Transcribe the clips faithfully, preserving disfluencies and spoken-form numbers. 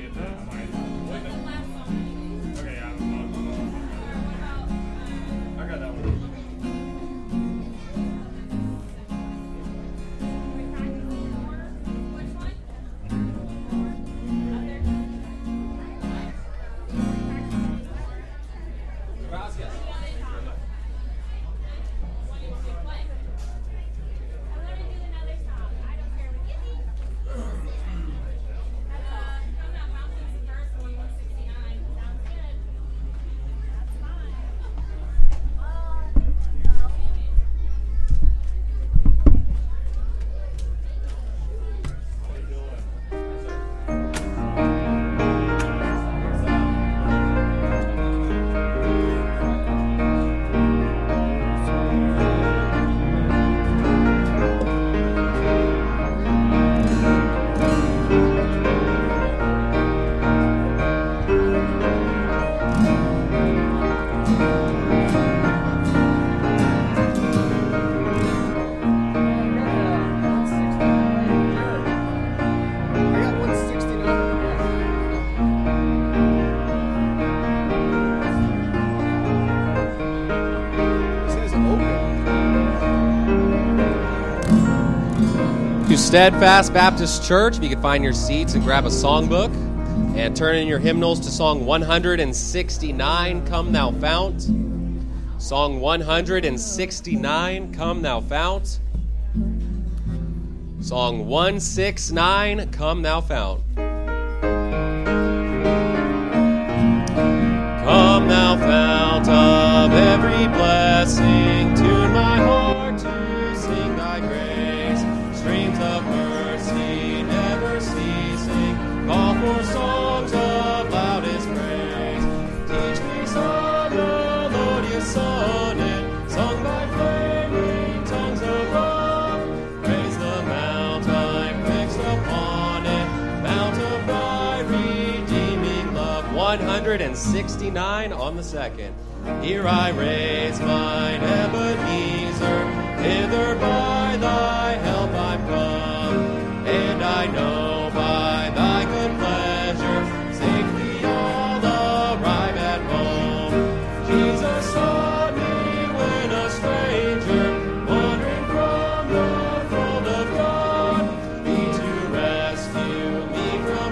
Steadfast Baptist Church, if you could find your seats and grab a songbook and turn in your hymnals to Song one sixty-nine, Come Thou Fount. Song one sixty-nine, Come Thou Fount. Song one sixty-nine, Come Thou Fount. Come Thou Fount of every blessing, tune my heart to sing Thy grace. Streams of mercy never ceasing, call for songs of loudest praise. Teach me some melodious sonnet, sung by flaming tongues of love. Praise the mount I'm fixed upon it, mount of Thy redeeming love. one sixty-nine on the second. Here I raise mine Ebenezer, hither by Thy help I'm come, and I know by Thy good pleasure safely I'll arrive at home. Jesus saw me when a stranger, wandering from the fold of God, He to rescue me from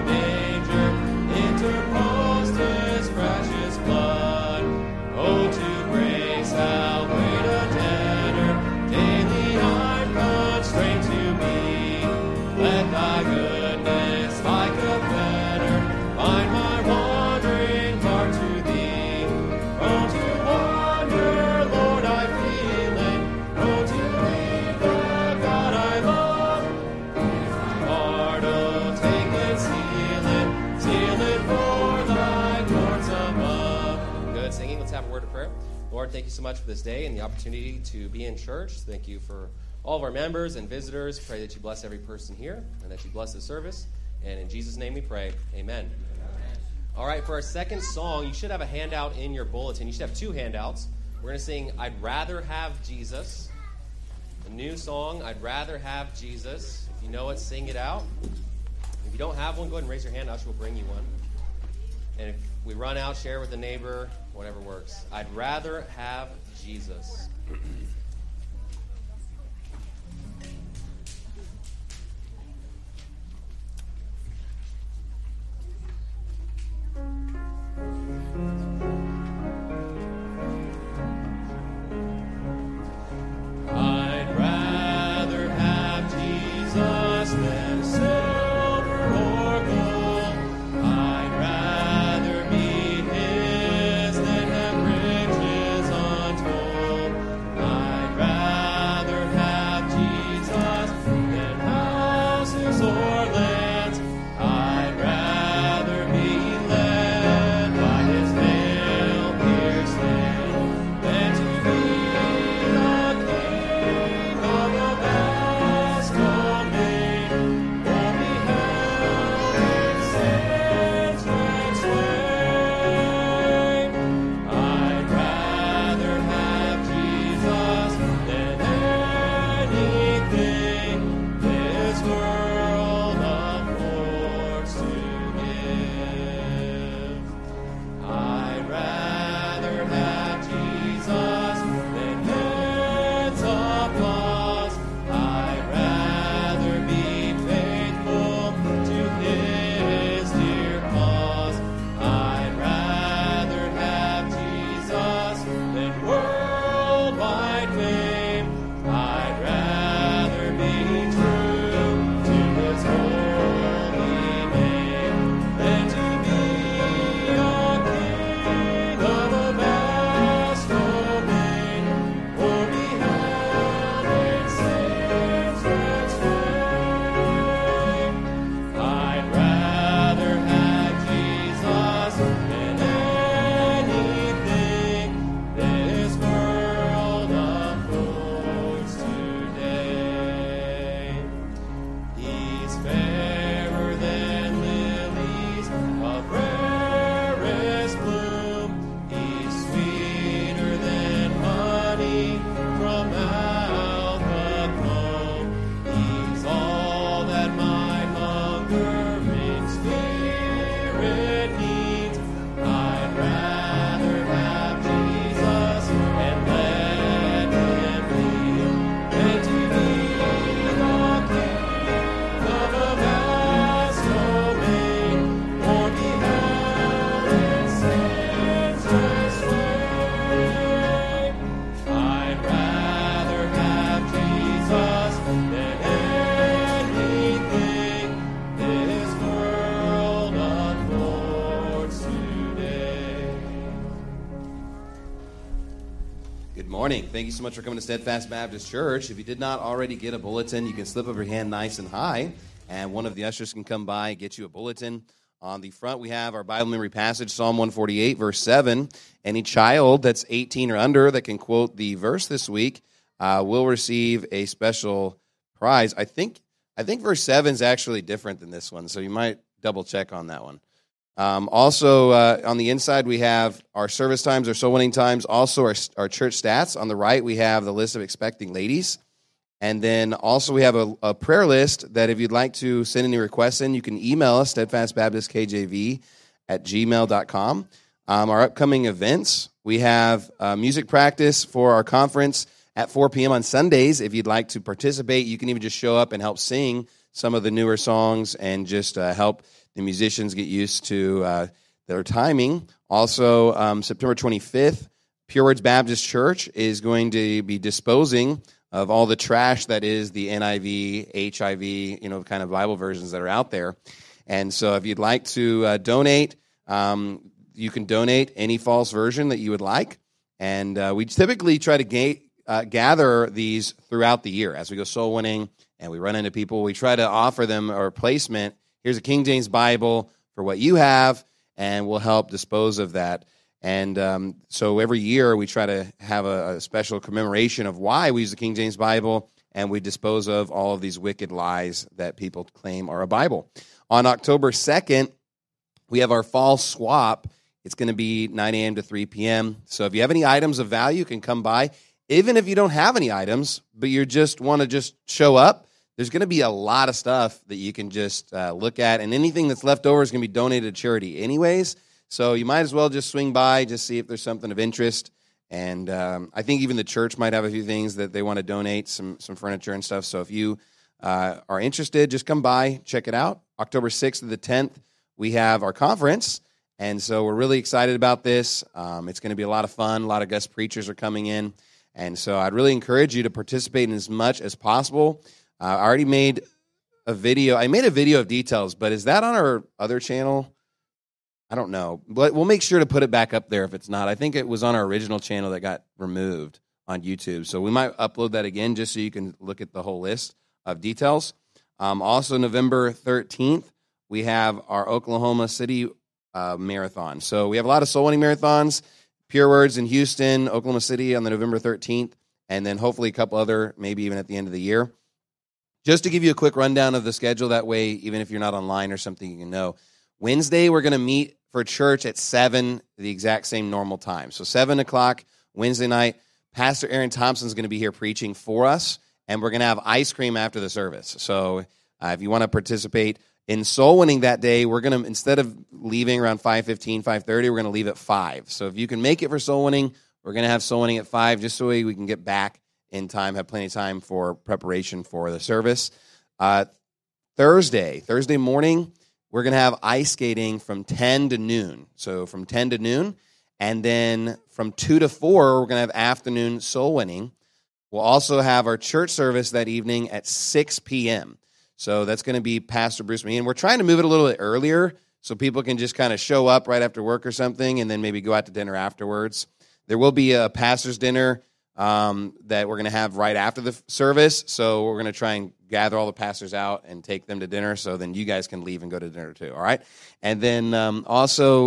danger, interposed His precious blood. Oh, to grace how great a debtor daily I'm constrained to be. Let Thy goodness like a fetter bind my wandering heart to Thee. Prone to wander, Lord, I feel it, prone to leave the God I love. My heart, oh, take it, seal it, seal it for Thy courts above. Good singing. Let's have a word of prayer. Lord, thank You so much for this day and the opportunity to be in church. Thank You for all of our members and visitors. Pray that You bless every person here and that You bless the service. And in Jesus' name we pray. Amen. Amen. All right, for our second song, you should have a handout in your bulletin. You should have two handouts. We're going to sing I'd Rather Have Jesus. A new song, I'd Rather Have Jesus. If you know it, sing it out. If you don't have one, go ahead and raise your hand. Usher will bring you one. And if we run out, share with a neighbor, whatever works. I'd rather have Jesus. I'd rather have Jesus than silver or gold. I'd rather be His than have riches untold. I'd than anything this world affords today. He's fairer than lilies of rarest bloom. He's sweeter than honey from mouth of comb. He's all that my hungering spirit needs. I'd rather have Jesus and let Him lead than to be the king of a vast domain, or be held in senseless sway. I'd rather have Jesus than anything this world affords today. Good morning. Thank you so much for coming to Steadfast Baptist Church. If you did not already get a bulletin, you can slip up your hand nice and high, and one of the ushers can come by and get you a bulletin. On the front, we have our Bible memory passage, Psalm one forty-eight, verse seven. Any child that's eighteen or under that can quote the verse this week uh, will receive a special prize. I think I think verse seven is actually different than this one, so you might double check on that one. Um, also, uh, on the inside, we have our service times, our soul winning times, also our, our church stats. On the right, we have the list of expecting ladies. And then also we have a, a prayer list that if you'd like to send any requests in, you can email us, steadfastbaptistkjv at gmail dot com. Um, our upcoming events, we have uh, music practice for our conference at four p.m. on Sundays. If you'd like to participate, you can even just show up and help sing some of the newer songs and just uh, help the musicians get used to uh, their timing. Also, um, September twenty-fifth, Pure Words Baptist Church is going to be disposing of all the trash that is the N I V, H I V, you know, kind of Bible versions that are out there. And so if you'd like to uh, donate, um, you can donate any false version that you would like. And uh, we typically try to ga- uh, gather these throughout the year as we go soul winning and we run into people. We try to offer them a replacement. Here's a King James Bible for what you have, and we'll help dispose of that. And um, so every year we try to have a, a special commemoration of why we use the King James Bible, and we dispose of all of these wicked lies that people claim are a Bible. On October second, we have our fall swap. It's going to be nine a.m. to three p.m. So if you have any items of value, you can come by. Even if you don't have any items, but you just want to just show up, there's going to be a lot of stuff that you can just uh, look at, and anything that's left over is going to be donated to charity anyways. So you might as well just swing by, just see if there's something of interest. And um, I think even the church might have a few things that they want to donate, some some furniture and stuff. So if you uh, are interested, just come by, check it out. October sixth to the tenth, we have our conference. And so we're really excited about this. Um, it's going to be a lot of fun. A lot of guest preachers are coming in. And so I'd really encourage you to participate in as much as possible. Uh, I already made a video. I made a video of details, but is that on our other channel? I don't know. But we'll make sure to put it back up there if it's not. I think it was on our original channel that got removed on YouTube. So we might upload that again just so you can look at the whole list of details. Um, also, November thirteenth, we have our Oklahoma City uh, marathon. So we have a lot of soul winning marathons, Pure Words in Houston, Oklahoma City on the November thirteenth, and then hopefully a couple other, maybe even at the end of the year. Just to give you a quick rundown of the schedule, that way, even if you're not online or something, you can know. Wednesday, we're going to meet for church at seven, the exact same normal time. So seven o'clock Wednesday night, Pastor Aaron Thompson is going to be here preaching for us, and we're going to have ice cream after the service. So uh, if you want to participate in soul winning that day, we're going to, instead of leaving around five fifteen, five thirty, we're going to leave at five. So if you can make it for soul winning, we're going to have soul winning at five, just so we can get back in time, have plenty of time for preparation for the service. Uh, Thursday, Thursday morning, we're going to have ice skating from ten to noon. So from ten to noon, and then from two to four, we're going to have afternoon soul winning. We'll also have our church service that evening at six p.m. So that's going to be Pastor Bruce McGee. And we're trying to move it a little bit earlier so people can just kind of show up right after work or something and then maybe go out to dinner afterwards. There will be a pastor's dinner um, that we're going to have right after the service. So we're going to try and gather all the pastors out and take them to dinner so then you guys can leave and go to dinner too, all right? And then um, also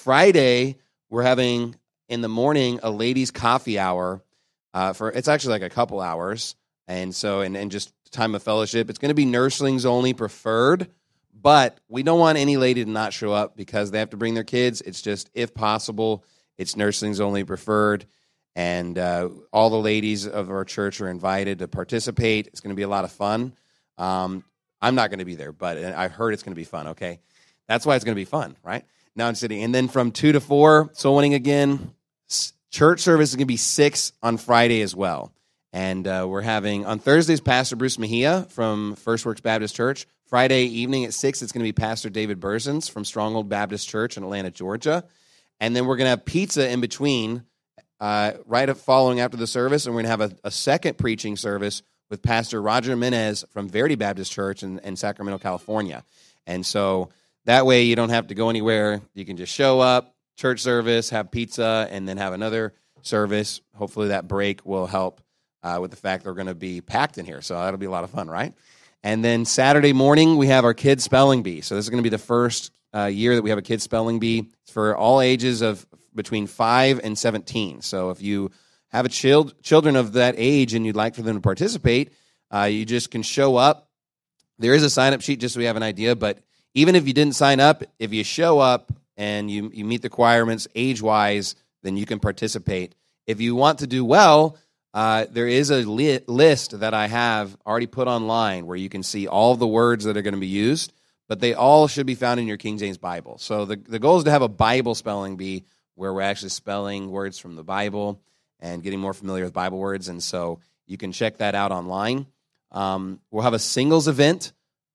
Friday, we're having, in the morning, a ladies' coffee hour. Uh, for It's actually like a couple hours. And so, and, and just time of fellowship. It's going to be nurslings only preferred, but we don't want any lady to not show up because they have to bring their kids. It's just, if possible, it's nurslings only preferred. And uh, all the ladies of our church are invited to participate. It's going to be a lot of fun. Um, I'm not going to be there, but I've heard it's going to be fun, okay? That's why it's going to be fun, right? Now in City. And then from two to four, soul winning again. Church service is going to be six on Friday as well. And uh, we're having, on Thursdays, Pastor Bruce Mejia from First Works Baptist Church. Friday evening at six, it's going to be Pastor David Berzins from Stronghold Baptist Church in Atlanta, Georgia. And then we're going to have pizza in between, uh, right following after the service. And we're going to have a, a second preaching service with Pastor Roger Menez from Verity Baptist Church in, in Sacramento, California. And so that way you don't have to go anywhere. You can just show up, church service, have pizza, and then have another service. Hopefully that break will help uh, with the fact that we're going to be packed in here. So that'll be a lot of fun, right? And then Saturday morning, we have our kids' spelling bee. So this is going to be the first uh, year that we have a kids' spelling bee. It's for all ages of between five and seventeen. So if you have a child, children of that age and you'd like for them to participate, uh, you just can show up. There is a sign-up sheet just so we have an idea, but even if you didn't sign up, if you show up and you, you meet the requirements age-wise, then you can participate. If you want to do well, uh, there is a li- list that I have already put online where you can see all the words that are going to be used, but they all should be found in your King James Bible. So the, the goal is to have a Bible spelling bee where we're actually spelling words from the Bible and getting more familiar with Bible words, and so you can check that out online. Um, we'll have a singles event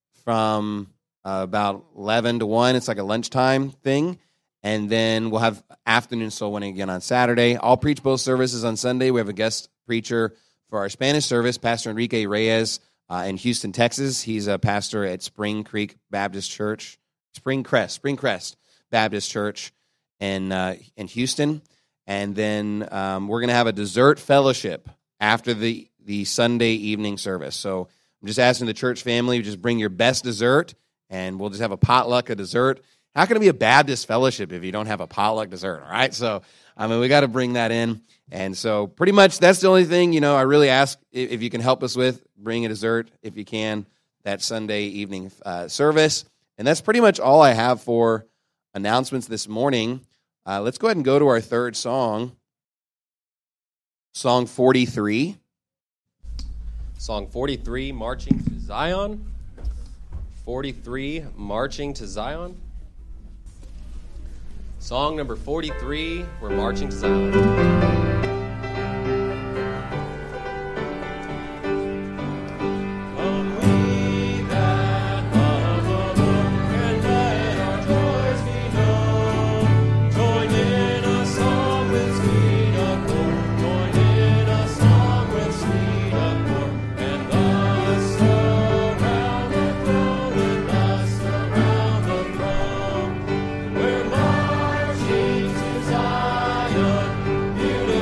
from uh, about eleven to one. It's like a lunchtime thing, and then we'll have afternoon soul winning again on Saturday. I'll preach both services on Sunday. We have a guest preacher for our Spanish service, Pastor Enrique Reyes uh, in Houston, Texas. He's a pastor at Spring Creek Baptist Church, Spring Crest, Spring Crest Baptist Church in uh, in Houston. And then um, we're going to have a dessert fellowship after the, the Sunday evening service. So I'm just asking the church family, just bring your best dessert, and we'll just have a potluck of dessert. How can it be a Baptist fellowship if you don't have a potluck dessert, all right? So, I mean, we got to bring that in. And so pretty much that's the only thing, you know, I really ask if you can help us with, bring a dessert if you can, that Sunday evening uh, service. And that's pretty much all I have for announcements this morning. Uh, let's go ahead and go to our third song, Song forty-three. Song forty-three, Marching to Zion. forty-three, Marching to Zion. Song number forty-three, we're marching to Zion. Beautiful.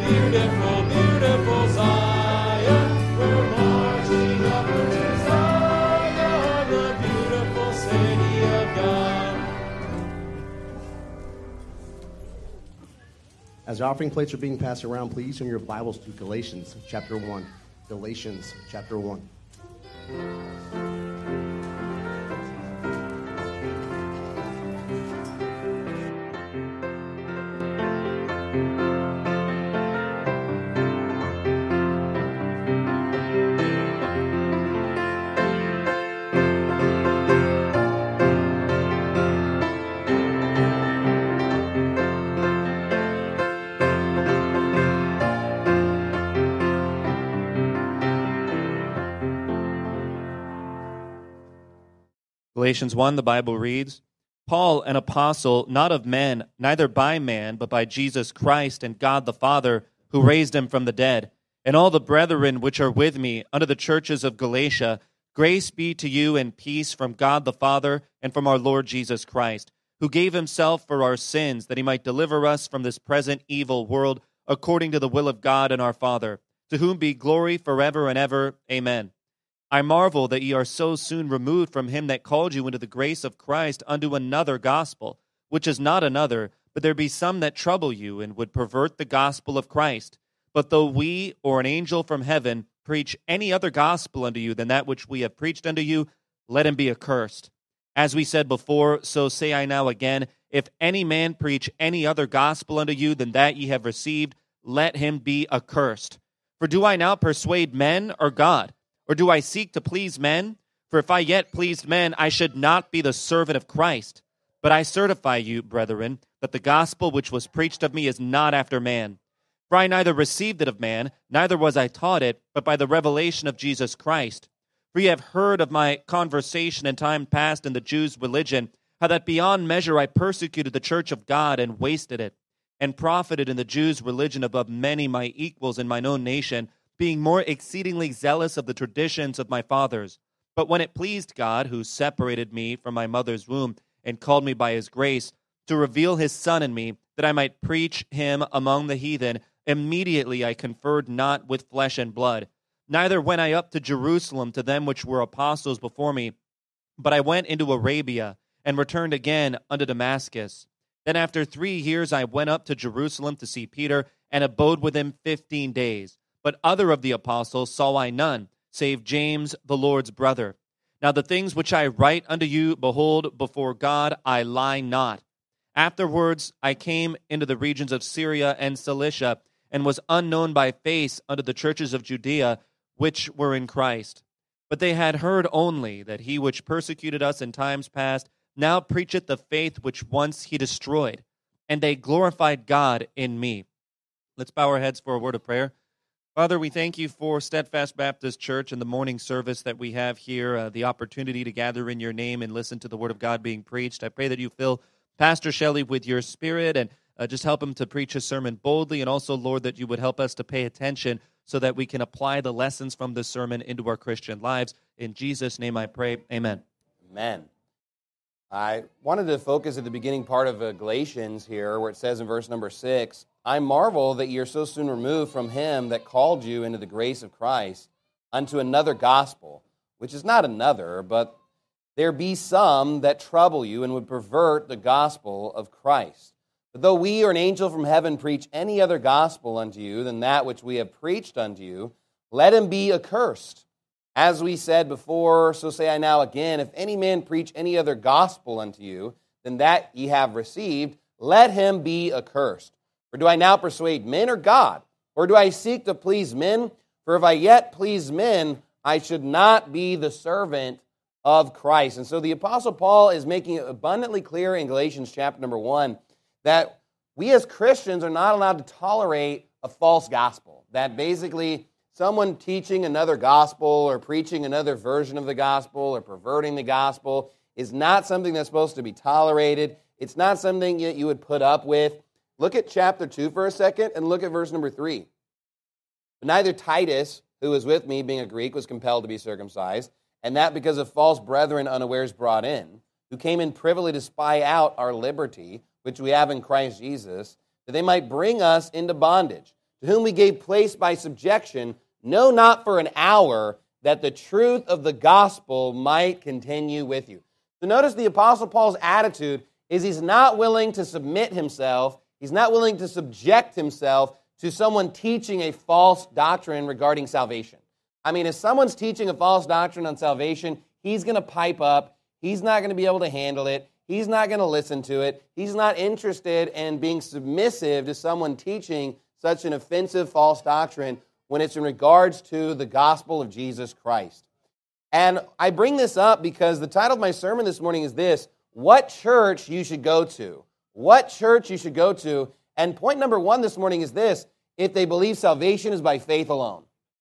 beautiful, beautiful Zion. We're marching upward to Zion, the beautiful city of God. As the offering plates are being passed around, please turn your Bibles to Galatians chapter one. Galatians chapter one. Galatians one, the Bible reads, Paul, an apostle, not of men, neither by man, but by Jesus Christ and God the Father, who raised him from the dead, and all the brethren which are with me unto the churches of Galatia, grace be to you and peace from God the Father and from our Lord Jesus Christ, who gave himself for our sins, that he might deliver us from this present evil world, according to the will of God and our Father, to whom be glory forever and ever. Amen. I marvel that ye are so soon removed from him that called you into the grace of Christ unto another gospel, which is not another, but there be some that trouble you, and would pervert the gospel of Christ. But though we, or an angel from heaven, preach any other gospel unto you than that which we have preached unto you, let him be accursed. As we said before, so say I now again, if any man preach any other gospel unto you than that ye have received, let him be accursed. For do I now persuade men or God? Or do I seek to please men? For if I yet pleased men, I should not be the servant of Christ. But I certify you, brethren, that the gospel which was preached of me is not after man. For I neither received it of man, neither was I taught it, but by the revelation of Jesus Christ. For ye have heard of my conversation in time past in the Jews' religion, how that beyond measure I persecuted the church of God and wasted it, and profited in the Jews' religion above many my equals in mine own nation, being more exceedingly zealous of the traditions of my fathers. But when it pleased God, who separated me from my mother's womb, and called me by his grace, to reveal his Son in me, that I might preach him among the heathen, immediately I conferred not with flesh and blood. Neither went I up to Jerusalem to them which were apostles before me, but I went into Arabia, and returned again unto Damascus. Then after three years I went up to Jerusalem to see Peter, and abode with him fifteen days. But other of the apostles saw I none, save James the Lord's brother. Now the things which I write unto you, behold, before God I lie not. Afterwards I came into the regions of Syria and Cilicia, and was unknown by face unto the churches of Judea, which were in Christ. But they had heard only that he which persecuted us in times past now preacheth the faith which once he destroyed, and they glorified God in me. Let's bow our heads for a word of prayer. Father, we thank you for Steadfast Baptist Church and the morning service that we have here, uh, the opportunity to gather in your name and listen to the word of God being preached. I pray that you fill Pastor Shelley with your spirit and uh, just help him to preach his sermon boldly, and also, Lord, that you would help us to pay attention so that we can apply the lessons from this sermon into our Christian lives. In Jesus' name I pray, amen. Amen. I wanted to focus at the beginning part of uh, Galatians here, where it says in verse number six, I marvel that ye are so soon removed from him that called you into the grace of Christ unto another gospel, which is not another, but there be some that trouble you and would pervert the gospel of Christ. But though we or an angel from heaven preach any other gospel unto you than that which we have preached unto you, let him be accursed. As we said before, so say I now again, if any man preach any other gospel unto you than that ye have received, let him be accursed. For do I now persuade men or God? Or do I seek to please men? For if I yet please men, I should not be the servant of Christ. And so the Apostle Paul is making it abundantly clear in Galatians chapter number one that we as Christians are not allowed to tolerate a false gospel. That basically someone teaching another gospel or preaching another version of the gospel or perverting the gospel is not something that's supposed to be tolerated. It's not something that you would put up with. Look at chapter two for a second and look at verse number three. But neither Titus, who was with me, being a Greek, was compelled to be circumcised, and that because of false brethren unawares brought in, who came in privily to spy out our liberty, which we have in Christ Jesus, that they might bring us into bondage. to whom we gave place by subjection, no, not for an hour, that the truth of the gospel might continue with you. So notice the Apostle Paul's attitude is he's not willing to submit himself, he's not willing to subject himself to someone teaching a false doctrine regarding salvation. I mean, if someone's teaching a false doctrine on salvation, he's going to pipe up, he's not going to be able to handle it, he's not going to listen to it, he's not interested in being submissive to someone teaching such an offensive false doctrine when it's in regards to the gospel of Jesus Christ. And I bring this up because the title of my sermon this morning is this: what church you should go to. What church you should go to. And point number one this morning is this: if they believe salvation is by faith alone.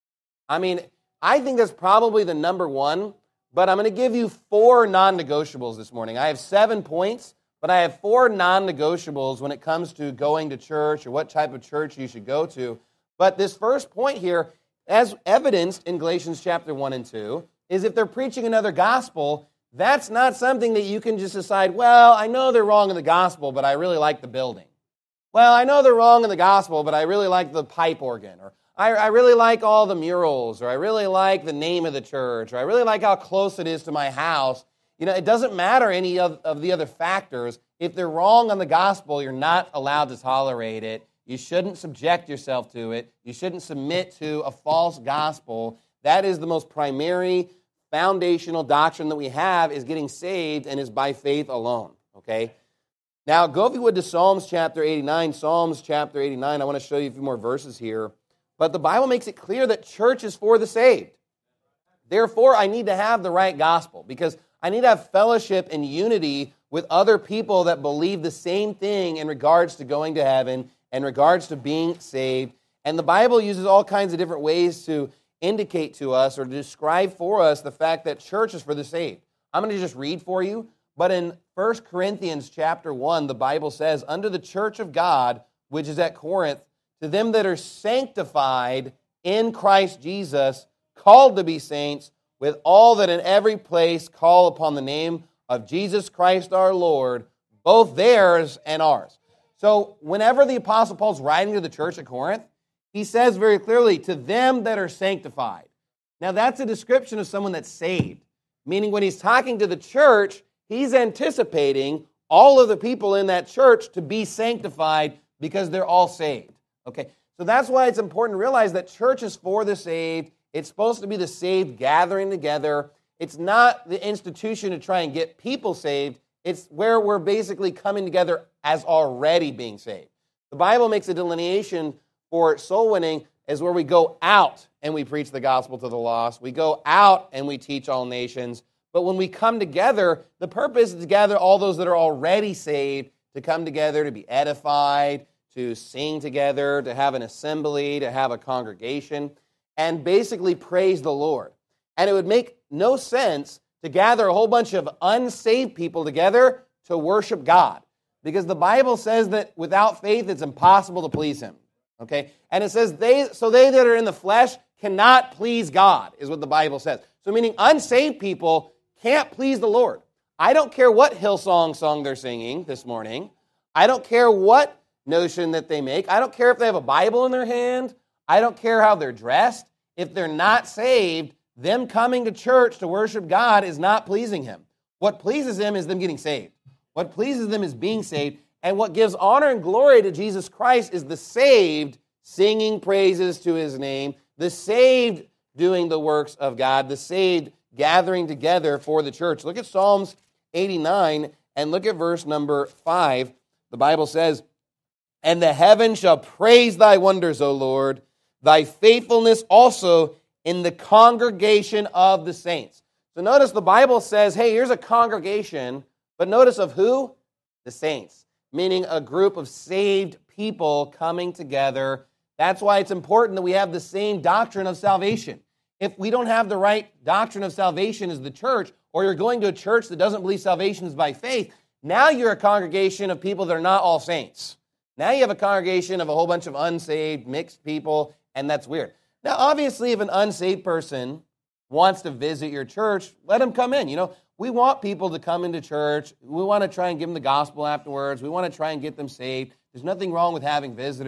I mean, I think that's probably the number one, but I'm going to give you four non-negotiables this morning. I have seven points, but I have four non-negotiables when it comes to going to church or what type of church you should go to. But this first point here, as evidenced in Galatians chapter one and two, is if they're preaching another gospel, that's not something that you can just decide, well, I know they're wrong in the gospel, but I really like the building. Well, I know they're wrong in the gospel, but I really like the pipe organ. Or I, I really like all the murals. Or I really like the name of the church. Or I really like how close it is to my house. You know, it doesn't matter any of, of the other factors. If they're wrong on the gospel, you're not allowed to tolerate it. You shouldn't subject yourself to it. You shouldn't submit to a false gospel. That is the most primary foundational doctrine that we have, is getting saved and is by faith alone. Okay? Now, go if you would to Psalms chapter eighty-nine. Psalms chapter eighty-nine. I want to show you a few more verses here. But the Bible makes it clear that church is for the saved. Therefore, I need to have the right gospel, because I need to have fellowship and unity with other people that believe the same thing in regards to going to heaven, in regards to being saved. And the Bible uses all kinds of different ways to indicate to us or to describe for us the fact that church is for the saved. I'm going to just read for you. But in First Corinthians chapter one, the Bible says, "Unto the church of God, which is at Corinth, to them that are sanctified in Christ Jesus, called to be saints, with all that in every place call upon the name of Jesus Christ our Lord, both theirs and ours." So whenever the Apostle Paul's writing to the church at Corinth, he says very clearly, to them that are sanctified. Now that's a description of someone that's saved. Meaning when he's talking to the church, he's anticipating all of the people in that church to be sanctified because they're all saved. Okay, so that's why it's important to realize that church is for the saved. It's supposed to be the saved gathering together. It's not the institution to try and get people saved. It's where we're basically coming together as already being saved. The Bible makes a delineation for soul winning as where we go out and we preach the gospel to the lost. We go out and we teach all nations. But when we come together, the purpose is to gather all those that are already saved, to come together, to be edified, to sing together, to have an assembly, to have a congregation, and basically praise the Lord. And it would make no sense to gather a whole bunch of unsaved people together to worship God, because the Bible says that without faith it's impossible to please Him. Okay? And it says, they so they that are in the flesh cannot please God, is what the Bible says. So meaning unsaved people can't please the Lord. I don't care what Hillsong song they're singing this morning. I don't care what notion that they make. I don't care if they have a Bible in their hand. I don't care how they're dressed. If they're not saved, them coming to church to worship God is not pleasing Him. What pleases Him is them getting saved. What pleases them is being saved. And what gives honor and glory to Jesus Christ is the saved singing praises to His name, the saved doing the works of God, the saved gathering together for the church. Look at Psalms eighty-nine and look at verse number five. The Bible says, "And the heavens shall praise thy wonders, O Lord, thy faithfulness also in the congregation of the saints." So notice the Bible says, hey, here's a congregation, but notice of who? The saints, meaning a group of saved people coming together. That's why it's important that we have the same doctrine of salvation. If we don't have the right doctrine of salvation as the church, or you're going to a church that doesn't believe salvation is by faith, now you're a congregation of people that are not all saints. Now you have a congregation of a whole bunch of unsaved, mixed people, and that's weird. Now, obviously, if an unsaved person wants to visit your church, let them come in. You know, we want people to come into church. We want to try and give them the gospel afterwards. We want to try and get them saved. There's nothing wrong with having visitors.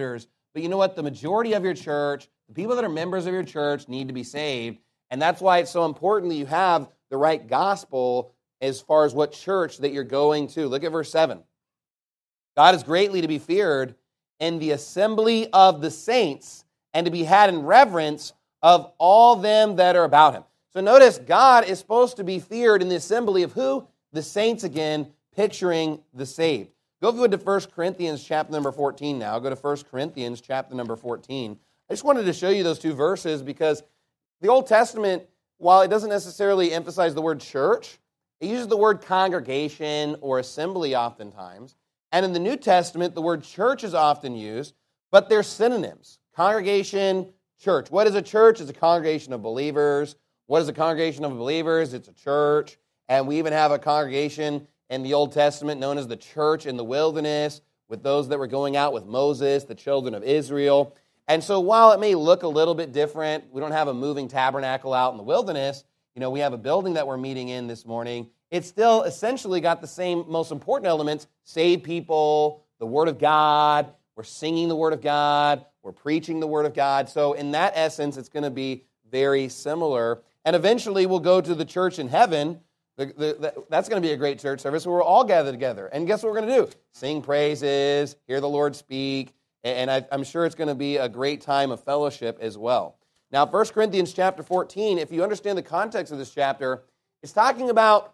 but you know what? The majority of your church, the people that are members of your church need to be saved, and that's why it's so important that you have the right gospel as far as what church that you're going to. Look at verse seven. God is greatly to be feared in the assembly of the saints and to be had in reverence of all them that are about him. So notice, God is supposed to be feared in the assembly of who? The saints again, picturing the saved. Go to First Corinthians chapter number fourteen now. Go to First Corinthians chapter number fourteen. I just wanted to show you those two verses because the Old Testament, while it doesn't necessarily emphasize the word church, it uses the word congregation or assembly oftentimes. And in the New Testament, the word church is often used, but they're synonyms. Congregation, church. What is a church? It's a congregation of believers. What is a congregation of believers? It's a church. And we even have a congregation in the Old Testament known as the church in the wilderness with those that were going out with Moses, the children of Israel. And so while it may look a little bit different, we don't have a moving tabernacle out in the wilderness. You know, we have a building that we're meeting in this morning. It's still essentially got the same most important elements: save people, the Word of God, we're singing the Word of God, we're preaching the Word of God. So in that essence, it's going to be very similar. And eventually we'll go to the church in heaven. The, the, the, that's going to be a great church service where we're all gathered together. And guess what we're going to do? Sing praises, hear the Lord speak, and I, I'm sure it's going to be a great time of fellowship as well. Now, First Corinthians chapter fourteen, if you understand the context of this chapter, it's talking about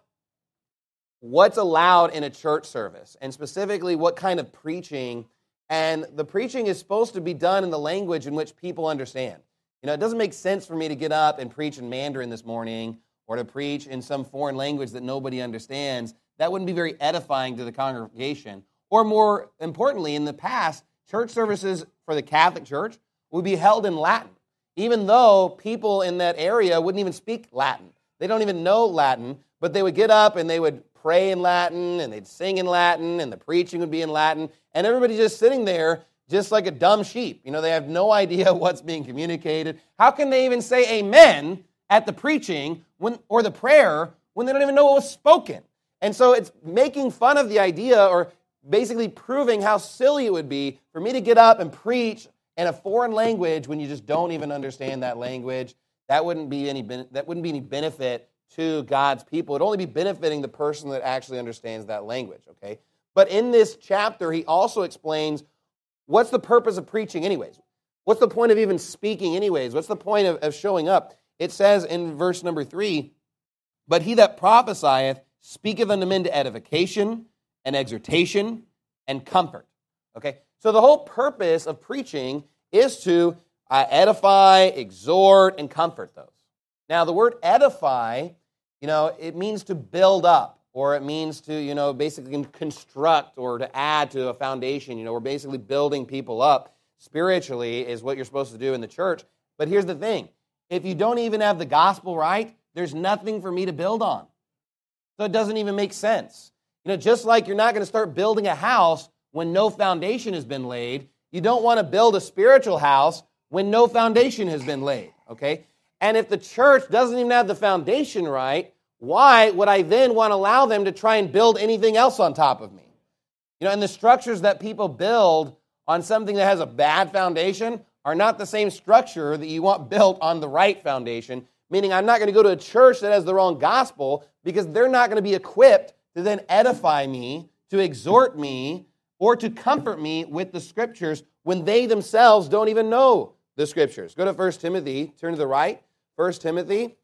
what's allowed in a church service, and specifically what kind of preaching. And the preaching is supposed to be done in the language in which people understand. You know, it doesn't make sense for me to get up and preach in Mandarin this morning or to preach in some foreign language that nobody understands. That wouldn't be very edifying to the congregation. Or more importantly, in the past, church services for the Catholic Church would be held in Latin, even though people in that area wouldn't even speak Latin. They don't even know Latin, but they would get up and they would pray in Latin, and they'd sing in Latin, and the preaching would be in Latin, and everybody's just sitting there just like a dumb sheep. You know, they have no idea what's being communicated. How can they even say amen at the preaching when or the prayer when they don't even know what was spoken? And so it's making fun of the idea, or basically proving how silly it would be for me to get up and preach in a foreign language when you just don't even understand that language. That wouldn't be any that wouldn't be any benefit to God's people. It'd only be benefiting the person that actually understands that language, okay? But in this chapter, he also explains what's the purpose of preaching anyways? What's the point of even speaking anyways? What's the point of, of showing up? It says in verse number three, "But he that prophesieth speaketh unto men to edification and exhortation and comfort." Okay? So the whole purpose of preaching is to uh, edify, exhort, and comfort those. Now, the word edify, you know, it means to build up, or it means to, you know, basically construct or to add to a foundation. You know, we're basically building people up spiritually is what you're supposed to do in the church. But here's the thing. If you don't even have the gospel right, there's nothing for me to build on. So it doesn't even make sense. You know, just like you're not going to start building a house when no foundation has been laid, you don't want to build a spiritual house when no foundation has been laid, okay? And if the church doesn't even have the foundation right, why would I then want to allow them to try and build anything else on top of me? You know, and the structures that people build on something that has a bad foundation are not the same structure that you want built on the right foundation, meaning I'm not going to go to a church that has the wrong gospel because they're not going to be equipped to then edify me, to exhort me, or to comfort me with the Scriptures when they themselves don't even know the Scriptures. Go to First Timothy, turn to the right, First Timothy,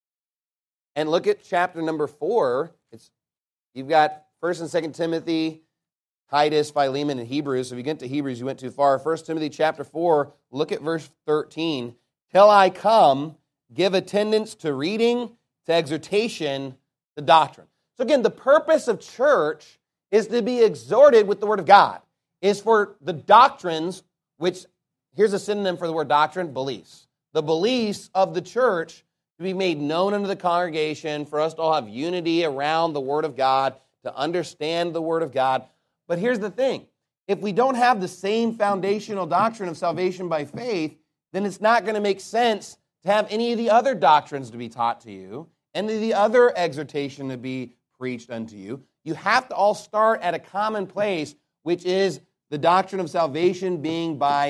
and look at chapter number four. It's You've got First and Second Timothy, Titus, Philemon, and Hebrews. So if you get to Hebrews, you went too far. First Timothy chapter four, look at verse thirteen. "Till I come, give attendance to reading, to exhortation, to doctrine." So again, the purpose of church is to be exhorted with the Word of God, is for the doctrines, which, here's a synonym for the word doctrine, beliefs. The beliefs of the church to be made known unto the congregation, for us to all have unity around the Word of God, to understand the Word of God. But here's the thing. If we don't have the same foundational doctrine of salvation by faith, then it's not going to make sense to have any of the other doctrines to be taught to you, any of the other exhortation to be preached unto you. You have to all start at a common place, which is the doctrine of salvation being by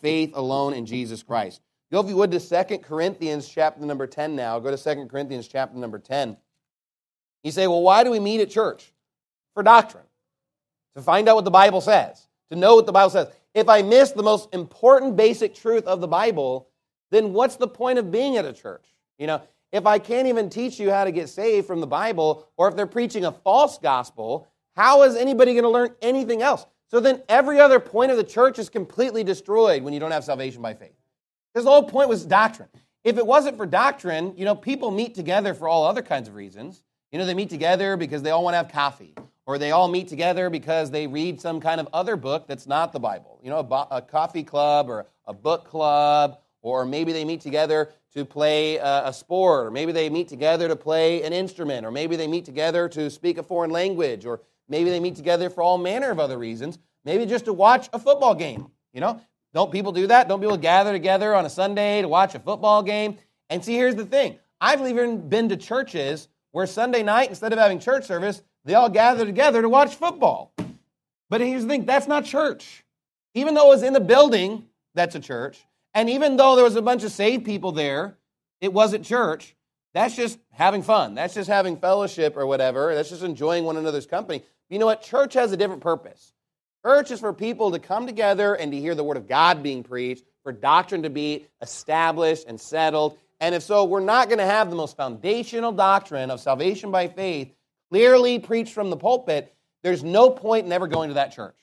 faith alone in Jesus Christ. Go, if you would, to Second Corinthians chapter number ten now. Go to Second Corinthians chapter number ten. You say, well, why do we meet at church? For doctrine. To find out what the Bible says. To know what the Bible says. If I miss the most important basic truth of the Bible, then what's the point of being at a church? You know, if I can't even teach you how to get saved from the Bible, or if they're preaching a false gospel, how is anybody going to learn anything else? So then every other point of the church is completely destroyed when you don't have salvation by faith. Because the whole point was doctrine. If it wasn't for doctrine, you know, people meet together for all other kinds of reasons. You know, they meet together because they all want to have coffee. Or they all meet together because they read some kind of other book that's not the Bible. You know, a, bo- a coffee club or a book club. Or maybe they meet together to play a, a sport. Or maybe they meet together to play an instrument. Or maybe they meet together to speak a foreign language. Or maybe they meet together for all manner of other reasons. Maybe just to watch a football game. You know, don't people do that? Don't people gather together on a Sunday to watch a football game? And see, here's the thing. I've even been to churches where Sunday night, instead of having church service, they all gather together to watch football. But here's the thing, that's not church. Even though it was in a building, that's a church. And even though there was a bunch of saved people there, it wasn't church. That's just having fun. That's just having fellowship or whatever. That's just enjoying one another's company. You know what? Church has a different purpose. Church is for people to come together and to hear the Word of God being preached, for doctrine to be established and settled. And if so, we're not going to have the most foundational doctrine of salvation by faith clearly preached from the pulpit. There's no point in ever going to that church.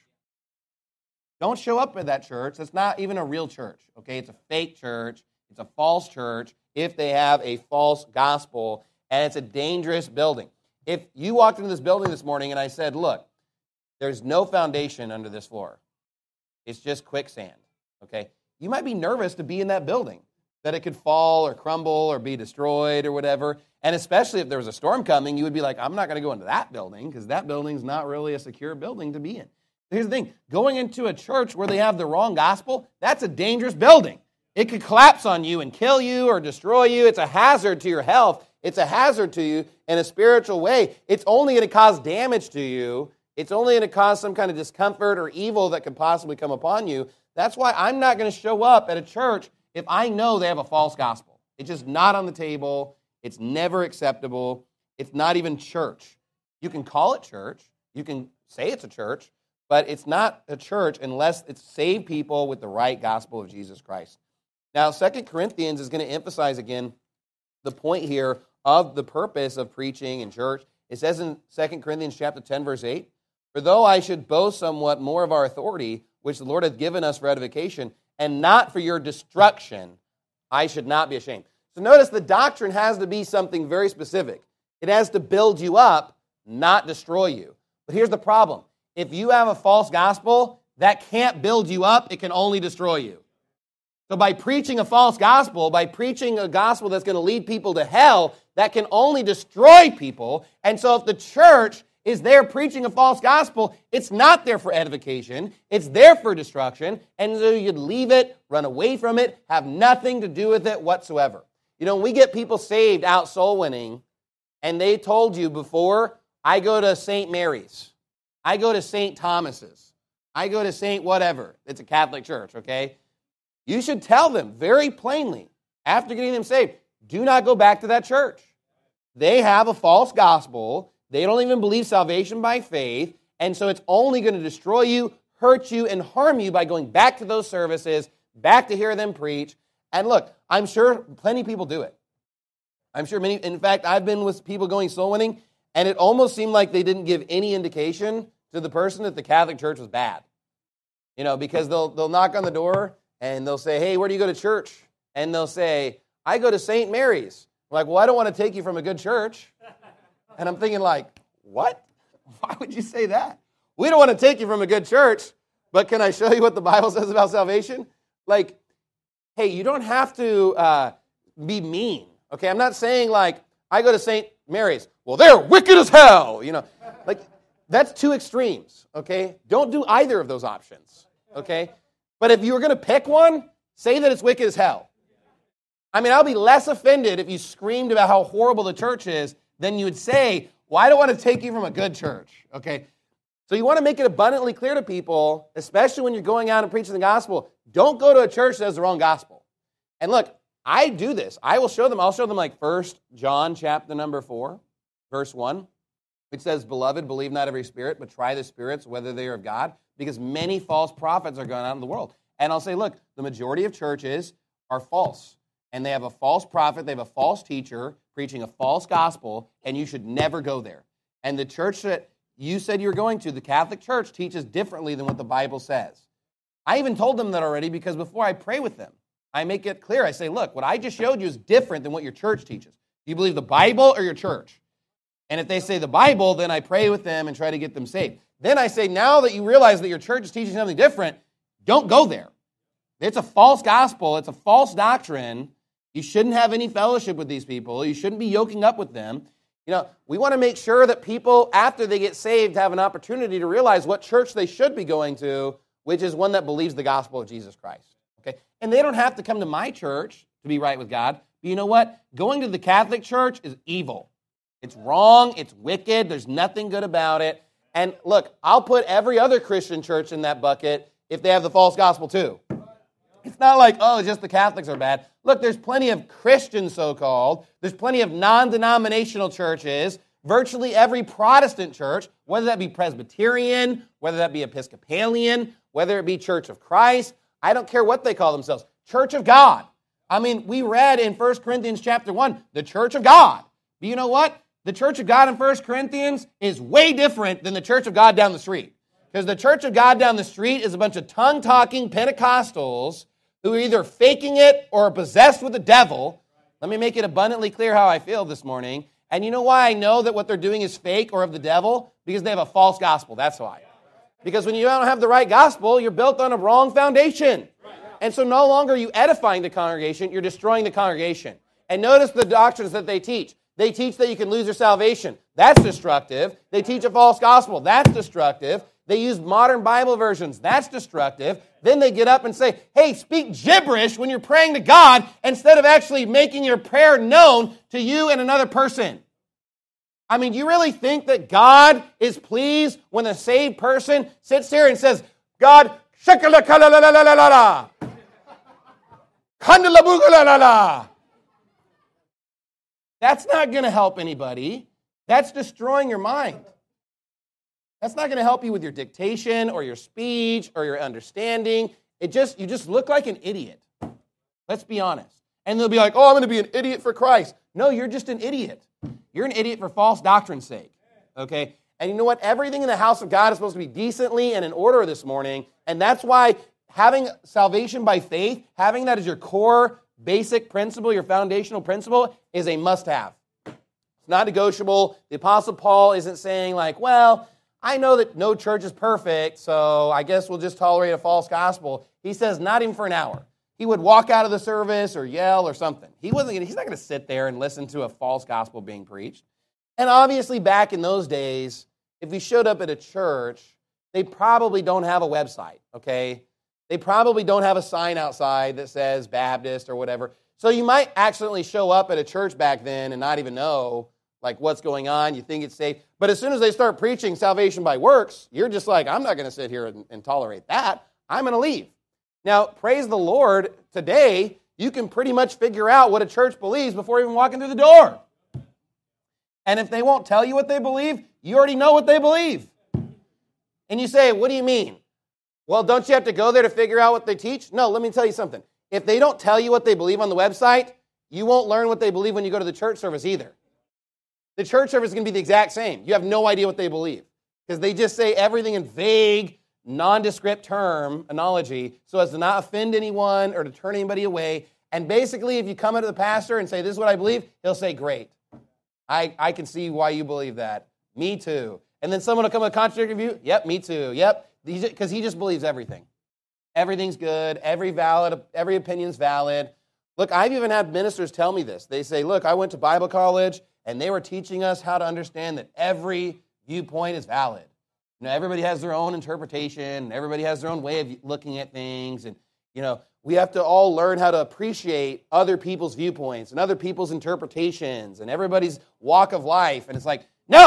Don't show up at that church. That's not even a real church, okay? It's a fake church. It's a false church if they have a false gospel, and it's a dangerous building. If you walked into this building this morning and I said, look, there's no foundation under this floor. It's just quicksand, okay? You might be nervous to be in that building, that it could fall or crumble or be destroyed or whatever. And especially if there was a storm coming, you would be like, I'm not going to go into that building because that building's not really a secure building to be in. Here's the thing. Going into a church where they have the wrong gospel, that's a dangerous building. It could collapse on you and kill you or destroy you. It's a hazard to your health. It's a hazard to you in a spiritual way. It's only going to cause damage to you. It's only going to cause some kind of discomfort or evil that could possibly come upon you. That's why I'm not going to show up at a church if I know they have a false gospel. It's just not on the table. It's never acceptable. It's not even church. You can call it church. You can say it's a church, but it's not a church unless it's saved people with the right gospel of Jesus Christ. Now, Second Corinthians is going to emphasize again the point here of the purpose of preaching in church. It says in Second Corinthians chapter ten, verse eight, for though I should boast somewhat more of our authority, which the Lord hath given us for edification, and not for your destruction, I should not be ashamed. So notice the doctrine has to be something very specific. It has to build you up, not destroy you. But here's the problem. If you have a false gospel, that can't build you up. It can only destroy you. So by preaching a false gospel, by preaching a gospel that's going to lead people to hell, that can only destroy people. And so if the church is there preaching a false gospel, it's not there for edification. It's there for destruction. And so you'd leave it, run away from it, have nothing to do with it whatsoever. You know, when we get people saved out soul winning, and they told you before, I go to Saint Mary's, I go to Saint Thomas's, I go to Saint whatever. It's a Catholic church, okay? You should tell them very plainly, after getting them saved, do not go back to that church. They have a false gospel. They don't even believe salvation by faith, and so it's only going to destroy you, hurt you, and harm you by going back to those services, back to hear them preach. And look, I'm sure plenty of people do it. I'm sure many, in fact, I've been with people going soul winning, and it almost seemed like they didn't give any indication to the person that the Catholic Church was bad. You know, because they'll they'll knock on the door, and they'll say, hey, where do you go to church? And they'll say, I go to Saint Mary's. I'm like, well, I don't want to take you from a good church. And I'm thinking like, what? Why would you say that? We don't want to take you from a good church, but can I show you what the Bible says about salvation? Like, hey, you don't have to uh, be mean. Okay, I'm not saying like, I go to Saint Mary's. Well, they're wicked as hell. You know, like that's two extremes. Okay, don't do either of those options. Okay, but if you were going to pick one, say that it's wicked as hell. I mean, I'll be less offended if you screamed about how horrible the church is than you would say, well, I don't want to take you from a good church. Okay, So you want to make it abundantly clear to people, especially when you're going out and preaching the gospel, don't go to a church that has the wrong gospel. And look, I do this. I will show them, I'll show them like First John chapter number four, verse one, which says, Beloved, believe not every spirit, but try the spirits, whether they are of God, because many false prophets are going out in the world. And I'll say, look, the majority of churches are false. And they have a false prophet, they have a false teacher preaching a false gospel, and you should never go there. And the church that you said you were going to, the Catholic Church, teaches differently than what the Bible says. I even told them that already because before I pray with them, I make it clear. I say, look, what I just showed you is different than what your church teaches. Do you believe the Bible or your church? And if they say the Bible, then I pray with them and try to get them saved. Then I say, now that you realize that your church is teaching something different, don't go there. It's a false gospel. It's a false doctrine. You shouldn't have any fellowship with these people. You shouldn't be yoking up with them. You know, we want to make sure that people, after they get saved, have an opportunity to realize what church they should be going to, which is one that believes the gospel of Jesus Christ. Okay? And they don't have to come to my church to be right with God. But you know what? Going to the Catholic Church is evil. It's wrong. It's wicked. There's nothing good about it. And look, I'll put every other Christian church in that bucket if they have the false gospel too. It's not like, oh, just the Catholics are bad. Look, there's plenty of Christians, so-called. There's plenty of non-denominational churches. Virtually every Protestant church, whether that be Presbyterian, whether that be Episcopalian, whether it be Church of Christ, I don't care what they call themselves, Church of God. I mean, we read in First Corinthians chapter one, the Church of God. But you know what? The Church of God in First Corinthians is way different than the Church of God down the street. Because the Church of God down the street is a bunch of tongue-talking Pentecostals who are either faking it or are possessed with the devil. Let me make it abundantly clear how I feel this morning. And you know why I know that what they're doing is fake or of the devil? Because they have a false gospel. That's why. Because when you don't have the right gospel, you're built on a wrong foundation. And so no longer are you edifying the congregation, you're destroying the congregation. And notice the doctrines that they teach. They teach that you can lose your salvation. That's destructive. They teach a false gospel. That's destructive. They use modern Bible versions. That's destructive. Then they get up and say, hey, speak gibberish when you're praying to God instead of actually making your prayer known to you and another person. I mean, you really think that God is pleased when a saved person sits here and says, God, shakala-kala-la-la-la-la-la, kandala-bugala-la-la. That's not going to help anybody. That's destroying your mind. That's not going to help you with your dictation or your speech or your understanding. It just you just look like an idiot. Let's be honest. And they'll be like, oh, I'm going to be an idiot for Christ. No, you're just an idiot. You're an idiot for false doctrine's sake. Okay? And you know what? Everything in the house of God is supposed to be decently and in order this morning. And that's why having salvation by faith, having that as your core basic principle, your foundational principle, is a must-have. It's not negotiable. The Apostle Paul isn't saying like, well, I know that no church is perfect, so I guess we'll just tolerate a false gospel. He says not even for an hour. He would walk out of the service or yell or something. He wasn't gonna, he's not going to sit there and listen to a false gospel being preached. And obviously back in those days, if you showed up at a church, they probably don't have a website, okay? They probably don't have a sign outside that says Baptist or whatever. So you might accidentally show up at a church back then and not even know like what's going on. You think it's safe. But as soon as they start preaching salvation by works, you're just like, I'm not going to sit here and, and tolerate that. I'm going to leave. Now, praise the Lord, today, you can pretty much figure out what a church believes before even walking through the door. And if they won't tell you what they believe, you already know what they believe. And you say, what do you mean? Well, don't you have to go there to figure out what they teach? No, let me tell you something. If they don't tell you what they believe on the website, you won't learn what they believe when you go to the church service either. The church service is going to be the exact same. You have no idea what they believe because they just say everything in vague, nondescript terminology so as to not offend anyone or to turn anybody away. And basically, if you come into the pastor and say, this is what I believe, he'll say, great. I, I can see why you believe that. Me too. And then someone will come with a contradictory view. Yep, me too. Yep. Because he just believes everything. Everything's good. Every valid, every opinion's valid. Look, I've even had ministers tell me this. They say, look, I went to Bible college, and they were teaching us how to understand that every viewpoint is valid. You know, everybody has their own interpretation, and everybody has their own way of looking at things, and, you know, we have to all learn how to appreciate other people's viewpoints and other people's interpretations and everybody's walk of life. And it's like, no, we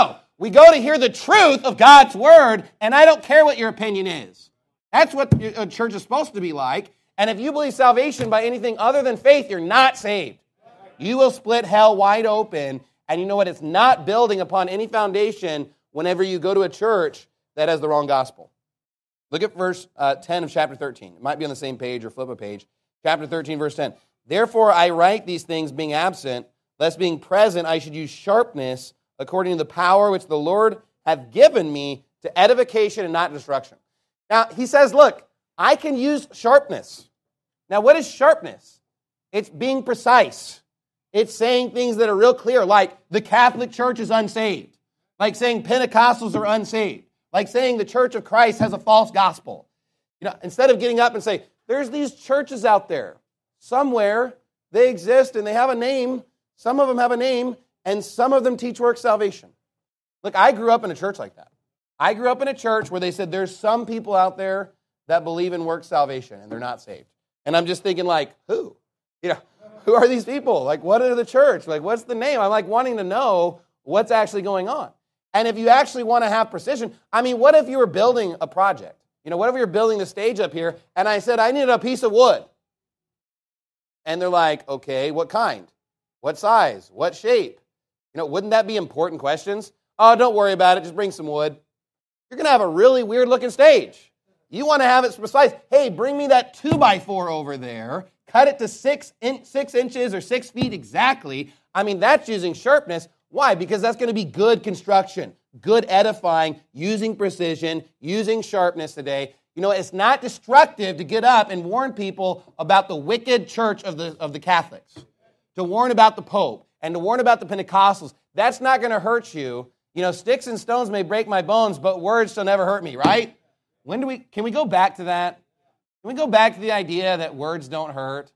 We go to hear the truth of God's word, and I don't care what your opinion is. That's what a church is supposed to be like. And if you believe salvation by anything other than faith, you're not saved. You will split hell wide open. And you know what? It's not building upon any foundation whenever you go to a church that has the wrong gospel. Look at verse uh, ten of chapter thirteen. It might be on the same page or flip a page. Chapter thirteen, verse ten. Therefore I write these things being absent, lest being present I should use sharpness according to the power which the Lord hath given me to edification and not destruction. Now, he says, look, I can use sharpness. Now, what is sharpness? It's being precise. It's saying things that are real clear, like the Catholic Church is unsaved, like saying Pentecostals are unsaved, like saying the Church of Christ has a false gospel. You know, instead of getting up and say, there's these churches out there. Somewhere they exist and they have a name. Some of them have a name, and some of them teach work salvation. Look, I grew up in a church like that. I grew up in a church where they said there's some people out there that believe in work salvation and they're not saved. And I'm just thinking, like, who? You know, who are these people? Like, what are the church? Like, what's the name? I'm like wanting to know what's actually going on. And if you actually want to have precision, I mean, what if you were building a project? You know, what if you're building the stage up here, and I said, I need a piece of wood. And they're like, okay, what kind? What size? What shape? You know, wouldn't that be important questions? Oh, don't worry about it. Just bring some wood. You're going to have a really weird-looking stage. You want to have it precise. Hey, bring me that two by four over there. Cut it to six, in, six inches or six feet exactly. I mean, that's using sharpness. Why? Because that's going to be good construction, good edifying, using precision, using sharpness today. You know, it's not destructive to get up and warn people about the wicked church of the, of the Catholics, to warn about the Pope, and to warn about the Pentecostals. That's not going to hurt you. You know, sticks and stones may break my bones, but words shall never hurt me, right? When do we, can we go back to that? Can we go back to the idea that words don't hurt?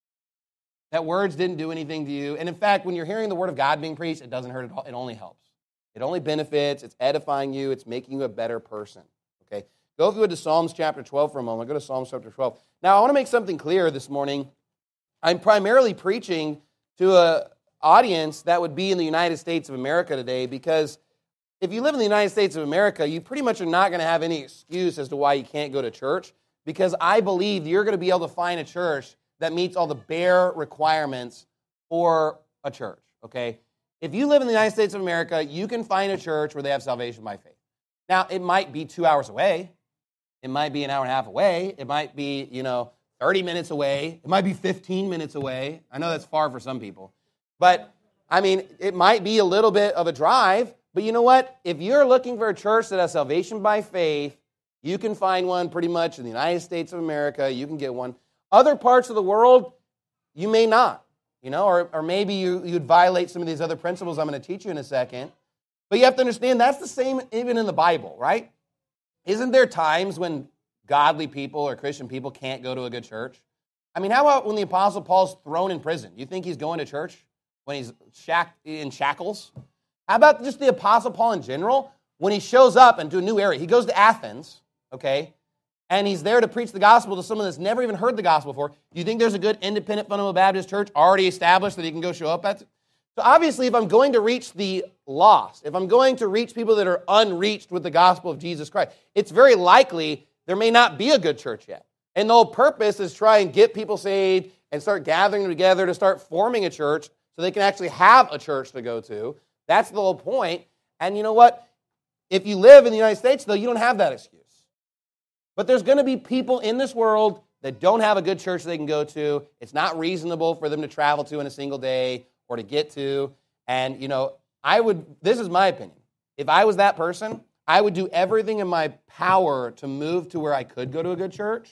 That words didn't do anything to you? And in fact, when you're hearing the word of God being preached, it doesn't hurt at all. It only helps. It only benefits. It's edifying you. It's making you a better person, okay? Go if you would to Psalms chapter twelve for a moment. Go to Psalms chapter twelve. Now, I want to make something clear this morning. I'm primarily preaching to an audience that would be in the United States of America today, because if you live in the United States of America, you pretty much are not going to have any excuse as to why you can't go to church, because I believe you're going to be able to find a church that meets all the bare requirements for a church, okay? If you live in the United States of America, you can find a church where they have salvation by faith. Now, it might be two hours away. It might be an hour and a half away. It might be, you know, thirty minutes away. It might be fifteen minutes away. I know that's far for some people. But, I mean, it might be a little bit of a drive. But you know what? If you're looking for a church that has salvation by faith, you can find one pretty much in the United States of America. You can get one. Other parts of the world, you may not. You know, or, or maybe you, you'd violate some of these other principles I'm going to teach you in a second. But you have to understand that's the same even in the Bible, right? Isn't there times when godly people or Christian people can't go to a good church? I mean, how about when the Apostle Paul's thrown in prison? You think he's going to church when he's shack- in shackles? How about just the Apostle Paul in general? When he shows up into a new area, he goes to Athens, okay, and he's there to preach the gospel to someone that's never even heard the gospel before. Do you think there's a good independent fundamental Baptist church already established that he can go show up at? So obviously, if I'm going to reach the lost, if I'm going to reach people that are unreached with the gospel of Jesus Christ, it's very likely there may not be a good church yet. And the whole purpose is try and get people saved and start gathering together to start forming a church so they can actually have a church to go to. That's the whole point. And you know what? If you live in the United States, though, you don't have that excuse. But there's going to be people in this world that don't have a good church they can go to. It's not reasonable for them to travel to in a single day or to get to. And, you know, I would, this is my opinion. If I was that person, I would do everything in my power to move to where I could go to a good church,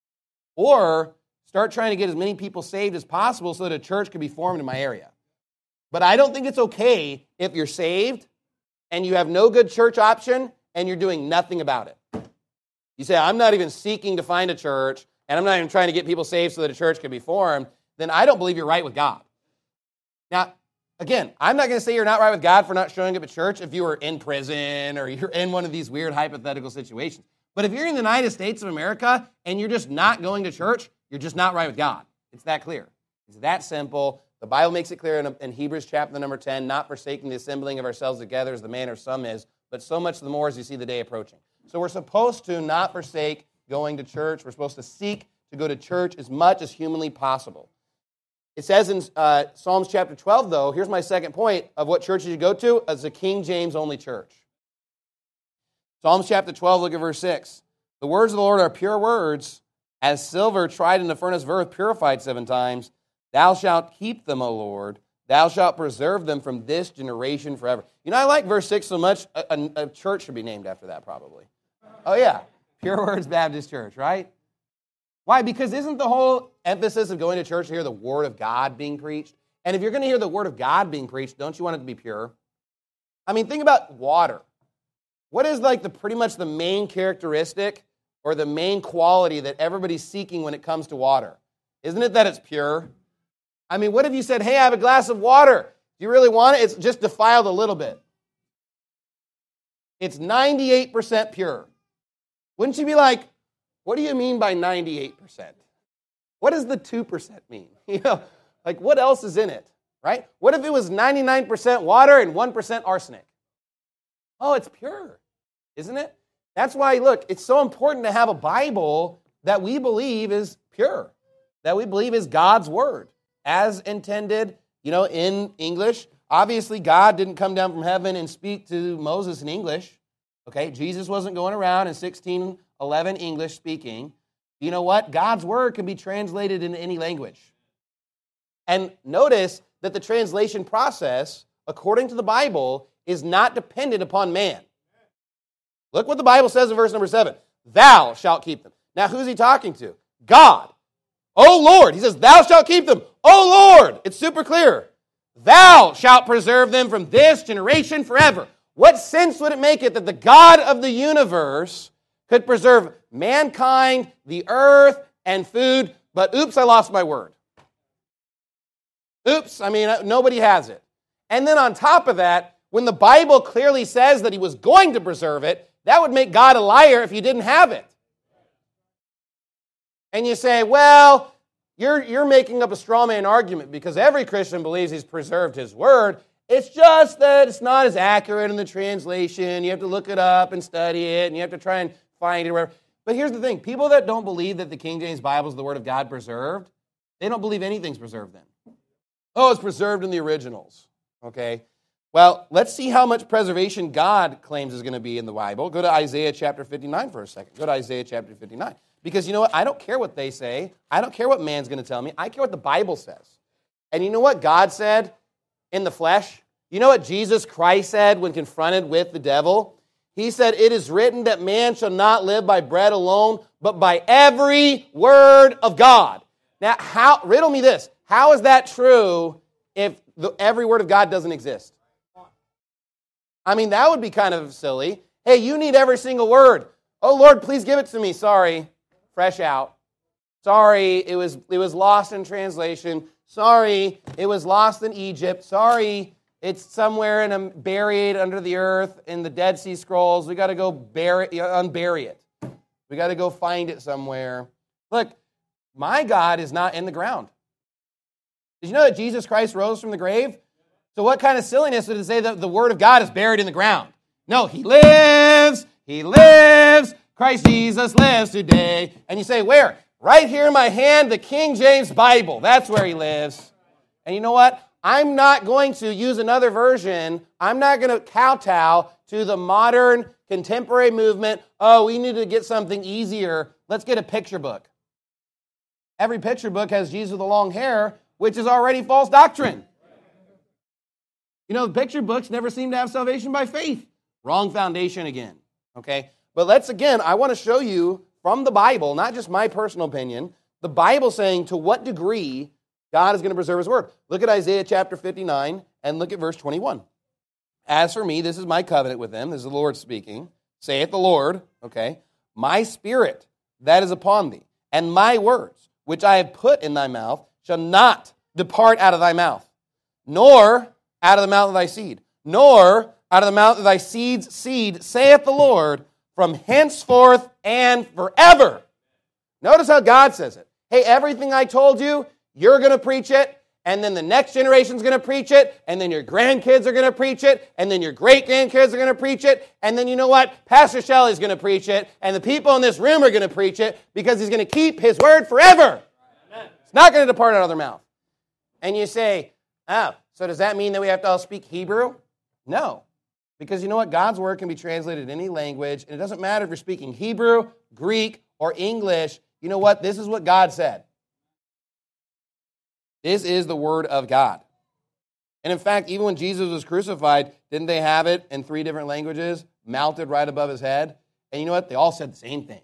or start trying to get as many people saved as possible so that a church could be formed in my area. But I don't think it's okay if you're saved and you have no good church option and you're doing nothing about it. You say, I'm not even seeking to find a church, and I'm not even trying to get people saved so that a church can be formed, then I don't believe you're right with God. Now, again, I'm not going to say you're not right with God for not showing up at church if you were in prison or you're in one of these weird hypothetical situations. But if you're in the United States of America and you're just not going to church, you're just not right with God. It's that clear. It's that simple. The Bible makes it clear in, in Hebrews chapter number ten, not forsaking the assembling of ourselves together as the manner of some is, but so much the more as you see the day approaching. So we're supposed to not forsake going to church. We're supposed to seek to go to church as much as humanly possible. It says in uh, Psalms chapter twelve, though, here's my second point of what church you should go to, as a King James only church. Psalms chapter twelve, look at verse six. The words of the Lord are pure words, as silver tried in the furnace of earth, purified seven times. Thou shalt keep them, O Lord. Thou shalt preserve them from this generation forever. You know, I like verse six so much, a, a, a church should be named after that probably. Oh yeah, Pure Words Baptist Church, right? Why? Because isn't the whole emphasis of going to church to hear the Word of God being preached? And if you're going to hear the Word of God being preached, don't you want it to be pure? I mean, think about water. What is like the pretty much the main characteristic or the main quality that everybody's seeking when it comes to water? Isn't it that it's pure? I mean, what if you said, hey, I have a glass of water. Do you really want it? It's just defiled a little bit. It's ninety-eight percent pure. Wouldn't you be like, what do you mean by ninety-eight percent? What does the two percent mean? You know, like what else is in it, right? What if it was ninety-nine percent water and one percent arsenic? Oh, it's pure, isn't it? That's why, look, it's so important to have a Bible that we believe is pure, that we believe is God's Word, as intended, you know, in English. Obviously, God didn't come down from heaven and speak to Moses in English. Okay, Jesus wasn't going around in sixteen eleven English speaking. You know what? God's Word can be translated into any language. And notice that the translation process, according to the Bible, is not dependent upon man. Look what the Bible says in verse number seven. Thou shalt keep them. Now, who's he talking to? God. Oh, Lord. He says, thou shalt keep them. Oh, Lord. It's super clear. Thou shalt preserve them from this generation forever. What sense would it make it that the God of the universe could preserve mankind, the earth, and food, but oops, I lost my word. Oops, I mean, nobody has it. And then on top of that, when the Bible clearly says that he was going to preserve it, that would make God a liar if you didn't have it. And you say, well, you're, you're making up a straw man argument because every Christian believes he's preserved his word. It's just that it's not as accurate in the translation. You have to look it up and study it, and you have to try and find it or whatever. But here's the thing. People that don't believe that the King James Bible is the Word of God preserved, they don't believe anything's preserved then. Oh, it's preserved in the originals. Okay? Well, let's see how much preservation God claims is going to be in the Bible. Go to Isaiah chapter fifty-nine for a second. Go to Isaiah chapter fifty-nine. Because you know what? I don't care what they say. I don't care what man's going to tell me. I care what the Bible says. And you know what God said in the flesh? You know what Jesus Christ said when confronted with the devil? He said, it is written that man shall not live by bread alone, but by every word of God. Now, how riddle me this. How is that true if the, every word of God doesn't exist? I mean, that would be kind of silly. Hey, you need every single word. Oh, Lord, please give it to me. Sorry. Fresh out. Sorry, it was, it was lost in translation. Sorry, it was lost in Egypt. Sorry, it's somewhere in a, buried under the earth in the Dead Sea Scrolls. We got to go bury, unbury it. We got to go find it somewhere. Look, my God is not in the ground. Did you know that Jesus Christ rose from the grave? So what kind of silliness would it say that the Word of God is buried in the ground? No, He lives. He lives. Christ Jesus lives today. And you say, where? Right here in my hand, the King James Bible. That's where He lives. And you know what? I'm not going to use another version. I'm not going to kowtow to the modern contemporary movement. Oh, we need to get something easier. Let's get a picture book. Every picture book has Jesus with the long hair, which is already false doctrine. You know, the picture books never seem to have salvation by faith. Wrong foundation again. Okay? But let's, again, I want to show you from the Bible, not just my personal opinion, the Bible saying to what degree God is going to preserve His word. Look at Isaiah chapter fifty-nine and look at verse twenty-one. As for me, this is my covenant with them. This is the Lord speaking. Saith the Lord, okay, my spirit that is upon thee, and my words, which I have put in thy mouth, shall not depart out of thy mouth, nor out of the mouth of thy seed, nor out of the mouth of thy seed's seed, saith the Lord, from henceforth and forever. Notice how God says it. Hey, everything I told you, you're going to preach it, and then the next generation's going to preach it, and then your grandkids are going to preach it, and then your great-grandkids are going to preach it, and then you know what? Pastor Shelley's going to preach it, and the people in this room are going to preach it because he's going to keep his word forever. Amen. It's not going to depart out of their mouth. And you say, oh, so does that mean that we have to all speak Hebrew? No. Because you know what? God's word can be translated in any language, and it doesn't matter if you're speaking Hebrew, Greek, or English. You know what? This is what God said. This is the word of God. And in fact, even when Jesus was crucified, didn't they have it in three different languages, mounted right above his head? And you know what? They all said the same thing.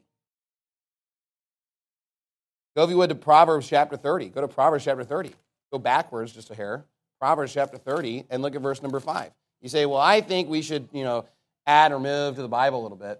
Go, if you would, to Proverbs chapter thirty. Go to Proverbs chapter thirty. Go backwards just a hair. Proverbs chapter thirty, and look at verse number five. You say, well, I think we should, you know, add or move to the Bible a little bit.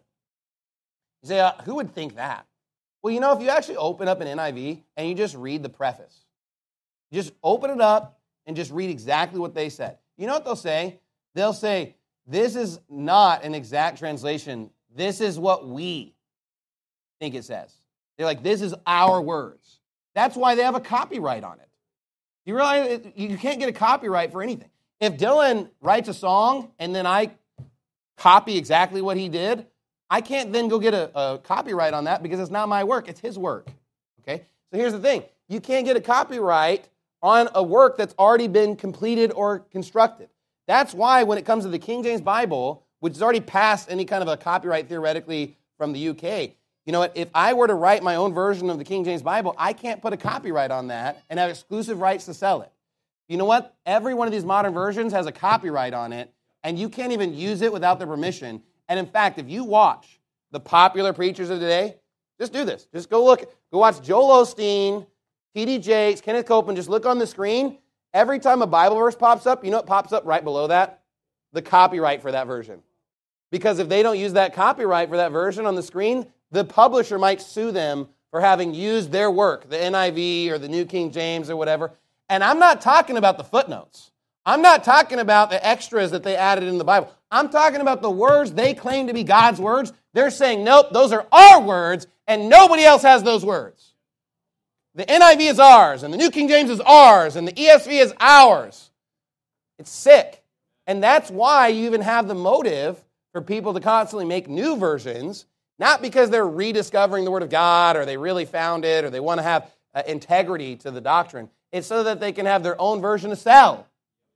You say, uh, who would think that? Well, you know, if you actually open up an N I V and you just read the preface, just open it up and just read exactly what they said. You know what they'll say? They'll say, this is not an exact translation. This is what we think it says. They're like, this is our words. That's why they have a copyright on it. You realize you can't get a copyright for anything. If Dylan writes a song and then I copy exactly what he did, I can't then go get a, a copyright on that because it's not my work, it's his work. Okay? So here's the thing. You can't get a copyright on a work that's already been completed or constructed. That's why when it comes to the King James Bible, which has already passed any kind of a copyright theoretically from the U K, you know what? If I were to write my own version of the King James Bible, I can't put a copyright on that and have exclusive rights to sell it. You know what? Every one of these modern versions has a copyright on it, and you can't even use it without their permission. And in fact, if you watch the popular preachers of today, just do this. Just go look. Go watch Joel Osteen, T D Jakes, Kenneth Copeland. Just look on the screen. Every time a Bible verse pops up, you know what pops up right below that? The copyright for that version. Because if they don't use that copyright for that version on the screen, the publisher might sue them for having used their work, the N I V or the New King James or whatever. And I'm not talking about the footnotes. I'm not talking about the extras that they added in the Bible. I'm talking about the words they claim to be God's words. They're saying, nope, those are our words, and nobody else has those words. The N I V is ours, and the New King James is ours, and the E S V is ours. It's sick. And that's why you even have the motive for people to constantly make new versions, not because they're rediscovering the Word of God, or they really found it, or they want to have uh, integrity to the doctrine. It's so that they can have their own version to sell.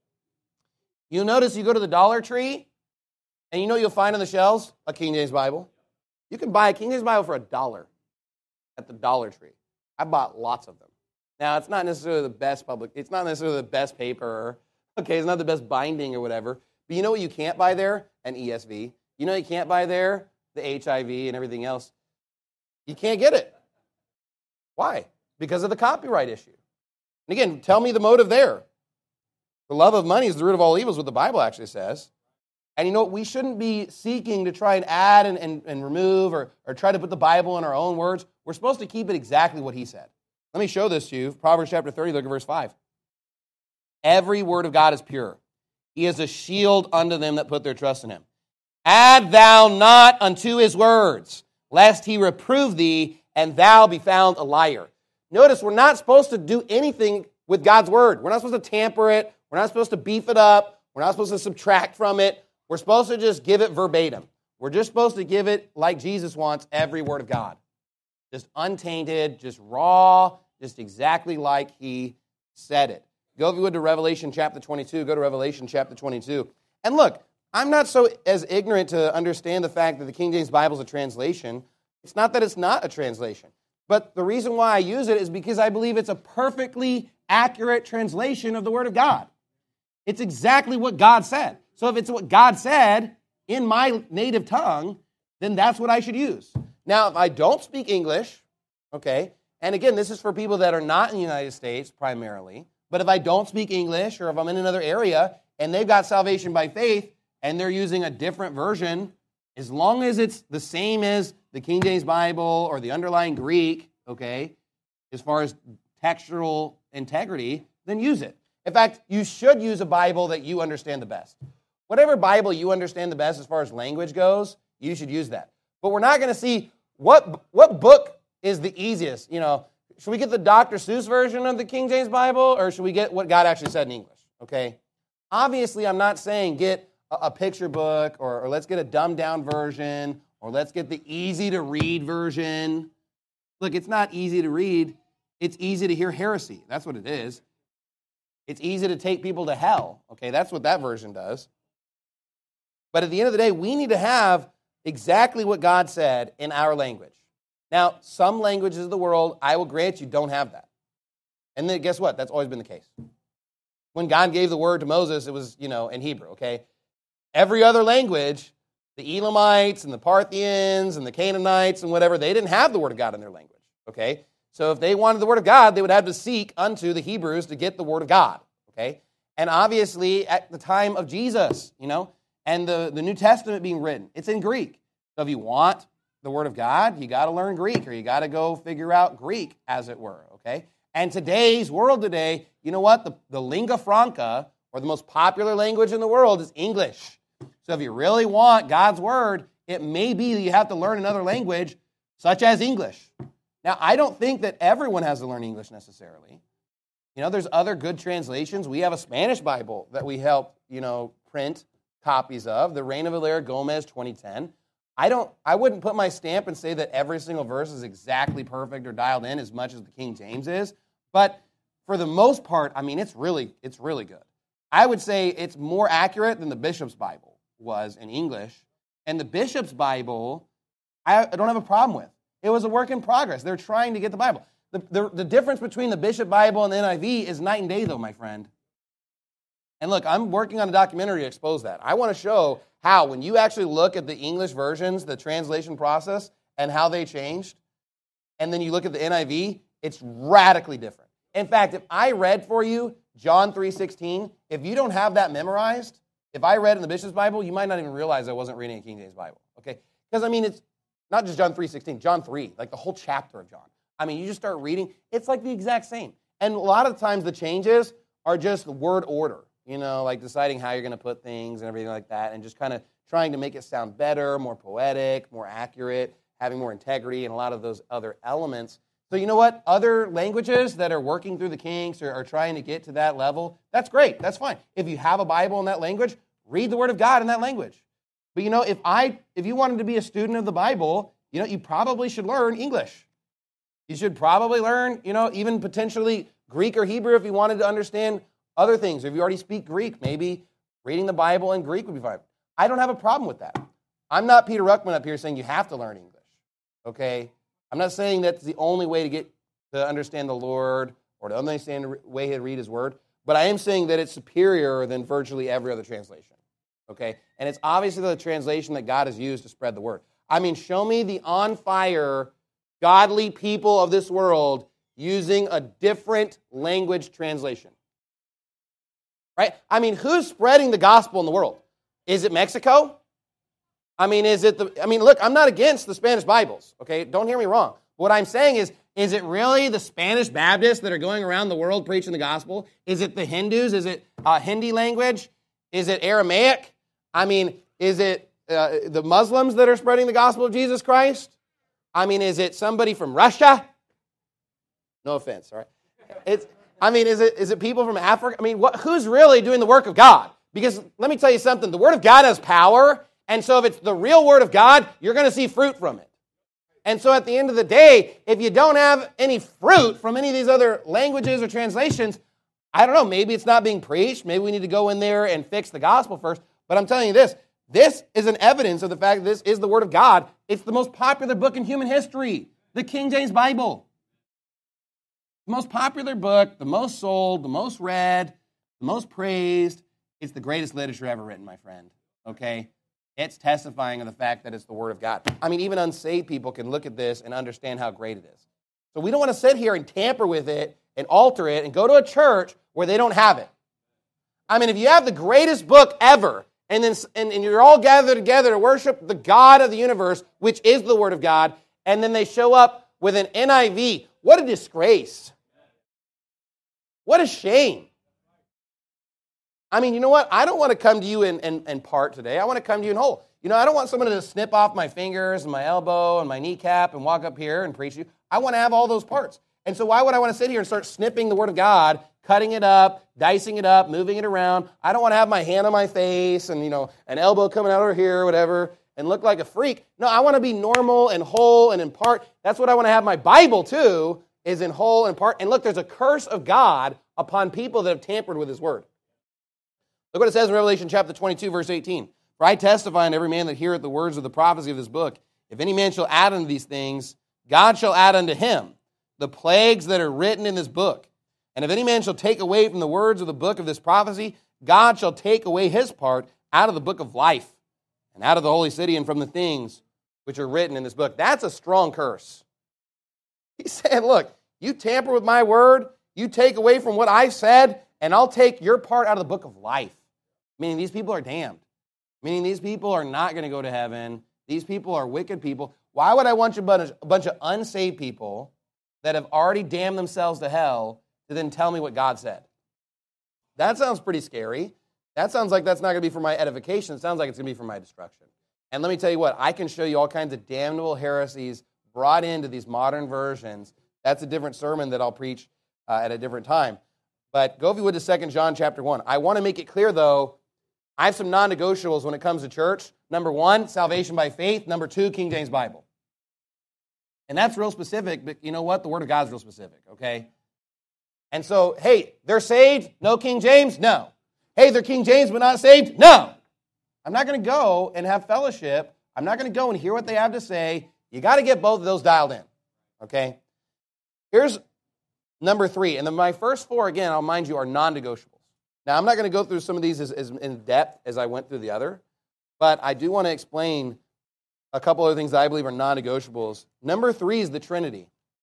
You'll notice you go to the Dollar Tree, and you know you'll find on the shelves a King James Bible. You can buy a King James Bible for a dollar at the Dollar Tree. I bought lots of them. Now, it's not necessarily the best public, it's not necessarily the best paper, okay, it's not the best binding or whatever, but you know what you can't buy there? An E S V. You know you can't buy there? The H I V and everything else. You can't get it. Why? Because of the copyright issue. And again, tell me the motive there. The love of money is the root of all evil, is what the Bible actually says. And you know what? We shouldn't be seeking to try and add and, and, and remove or, or try to put the Bible in our own words. We're supposed to keep it exactly what he said. Let me show this to you. Proverbs chapter thirty, look at verse five. Every word of God is pure. He is a shield unto them that put their trust in him. Add thou not unto his words, lest he reprove thee, and thou be found a liar. Notice we're not supposed to do anything with God's word. We're not supposed to tamper it. We're not supposed to beef it up. We're not supposed to subtract from it. We're supposed to just give it verbatim. We're just supposed to give it like Jesus wants every word of God. Just untainted, just raw, just exactly like he said it. Go, if you would, to Revelation chapter twenty-two. Go to Revelation chapter twenty-two. And look, I'm not so as ignorant to understand the fact that the King James Bible is a translation. It's not that it's not a translation. But the reason why I use it is because I believe it's a perfectly accurate translation of the Word of God. It's exactly what God said. So if it's what God said in my native tongue, then that's what I should use. Now, if I don't speak English, okay, and again, this is for people that are not in the United States primarily, but if I don't speak English or if I'm in another area and they've got salvation by faith and they're using a different version, as long as it's the same as the King James Bible or the underlying Greek, okay, as far as textual integrity, then use it. In fact, you should use a Bible that you understand the best. Whatever Bible you understand the best as far as language goes, you should use that. But we're not going to see what what book is the easiest. You know, should we get the Doctor Seuss version of the King James Bible, or should we get what God actually said in English? Okay? Obviously, I'm not saying get a, a picture book, or, or let's get a dumbed-down version, or let's get the easy-to-read version. Look, it's not easy to read. It's easy to hear heresy. That's what it is. It's easy to take people to hell. Okay, that's what that version does. But at the end of the day, we need to have exactly what God said in our language. Now, some languages of the world, I will grant you, don't have that. And then guess what? That's always been the case. When God gave the word to Moses, it was, you know, in Hebrew, okay? Every other language, the Elamites and the Parthians and the Canaanites and whatever, they didn't have the word of God in their language, okay? So if they wanted the word of God, they would have to seek unto the Hebrews to get the word of God, okay? And obviously, at the time of Jesus, you know, and the, the New Testament being written, it's in Greek. So if you want the word of God, you got to learn Greek, or you got to go figure out Greek, as it were, okay? And today's world today, you know what? The, the lingua franca, or the most popular language in the world, is English. So if you really want God's word, it may be that you have to learn another language, such as English. Now, I don't think that everyone has to learn English necessarily. You know, there's other good translations. We have a Spanish Bible that we help, you know, print copies of, the Reina Valera Gomez twenty ten. I don't. I wouldn't put my stamp and say that every single verse is exactly perfect or dialed in as much as the King James is, but for the most part, I mean, it's really, it's really good. I would say it's more accurate than the Bishop's Bible was in English, and the Bishop's Bible, I don't have a problem with. It was a work in progress. They're trying to get the Bible. The, the, the difference between the Bishop Bible and the N I V is night and day, though, my friend. And look, I'm working on a documentary to expose that. I want to show how, when you actually look at the English versions, the translation process, and how they changed, and then you look at the N I V, it's radically different. In fact, if I read for you John three sixteen, if you don't have that memorized, if I read in the Bishop's Bible, you might not even realize I wasn't reading a King James Bible, okay? Because, I mean, it's not just John three sixteen, John three, like the whole chapter of John. I mean, you just start reading, it's like the exact same. And a lot of the times the changes are just word order. You know, like deciding how you're going to put things and everything like that, and just kind of trying to make it sound better, more poetic, more accurate, having more integrity, and a lot of those other elements. So you know what? Other languages that are working through the kinks or are trying to get to that level, that's great. That's fine. If you have a Bible in that language, read the Word of God in that language. But you know, if I, if you wanted to be a student of the Bible, you know, you probably should learn English. You should probably learn, you know, even potentially Greek or Hebrew if you wanted to understand other things. If you already speak Greek, maybe reading the Bible in Greek would be fine. I don't have a problem with that. I'm not Peter Ruckman up here saying you have to learn English, okay? I'm not saying that's the only way to get to understand the Lord or to understand the way to read His Word, but I am saying that it's superior than virtually every other translation, okay? And it's obviously the translation that God has used to spread the Word. I mean, show me the on-fire, godly people of this world using a different language translation. Right? I mean, who's spreading the gospel in the world? Is it Mexico? I mean, is it the, I mean, look, I'm not against the Spanish Bibles, okay? Don't hear me wrong. What I'm saying is, is it really the Spanish Baptists that are going around the world preaching the gospel? Is it the Hindus? Is it uh, Hindi language? Is it Aramaic? I mean, is it uh, the Muslims that are spreading the gospel of Jesus Christ? I mean, is it somebody from Russia? No offense, all right? It's... I mean, is it is it people from Africa? I mean, what, who's really doing the work of God? Because let me tell you something, the Word of God has power, and so if it's the real Word of God, you're going to see fruit from it. And so at the end of the day, if you don't have any fruit from any of these other languages or translations, I don't know, maybe it's not being preached, maybe we need to go in there and fix the gospel first, but I'm telling you this, this is an evidence of the fact that this is the Word of God. It's the most popular book in human history, the King James Bible. The most popular book, the most sold, the most read, the most praised. It's the greatest literature ever written, my friend, okay? It's testifying of the fact that it's the Word of God. I mean, even unsaved people can look at this and understand how great it is. So we don't want to sit here and tamper with it and alter it and go to a church where they don't have it. I mean, if you have the greatest book ever, and then and, and you're all gathered together to worship the God of the universe, which is the Word of God, and then they show up with an N I V, what a disgrace. What a shame. I mean, you know what? I don't want to come to you in, in, in part today. I want to come to you in whole. You know, I don't want someone to snip off my fingers and my elbow and my kneecap and walk up here and preach to you. I want to have all those parts. And so why would I want to sit here and start snipping the Word of God, cutting it up, dicing it up, moving it around? I don't want to have my hand on my face and, you know, an elbow coming out over here or whatever and look like a freak. No, I want to be normal and whole and in part. That's what I want to have my Bible too, is in whole and part. And look, there's a curse of God upon people that have tampered with His Word. Look what it says in Revelation chapter twenty-two, verse eighteen. For I testify unto every man that heareth the words of the prophecy of this book, if any man shall add unto these things, God shall add unto him the plagues that are written in this book. And if any man shall take away from the words of the book of this prophecy, God shall take away his part out of the book of life and out of the holy city and from the things which are written in this book. That's a strong curse. He's saying, look, you tamper with my word, you take away from what I said, and I'll take your part out of the book of life. Meaning these people are damned. Meaning these people are not going to go to heaven. These people are wicked people. Why would I want a bunch, a bunch of unsaved people that have already damned themselves to hell to then tell me what God said? That sounds pretty scary. That sounds like that's not going to be for my edification. It sounds like it's going to be for my destruction. And let me tell you what, I can show you all kinds of damnable heresies brought into these modern versions. That's a different sermon that I'll preach uh, at a different time. But go, if you would, to Second John chapter one. I want to make it clear, though, I have some non-negotiables when it comes to church. Number one, salvation by faith. Number two, King James Bible. And that's real specific, but you know what? The Word of God's real specific, okay? And so, hey, they're saved, no King James? No. Hey, they're King James but not saved? No. I'm not going to go and have fellowship. I'm not going to go and hear what they have to say. You got to get both of those dialed in, okay? Here's number three. And then my first four, again, I'll mind you, are non-negotiables. Now, I'm not going to go through some of these as, as in depth as I went through the other, but I do want to explain a couple other things that I believe are non-negotiables. Number three is the Trinity.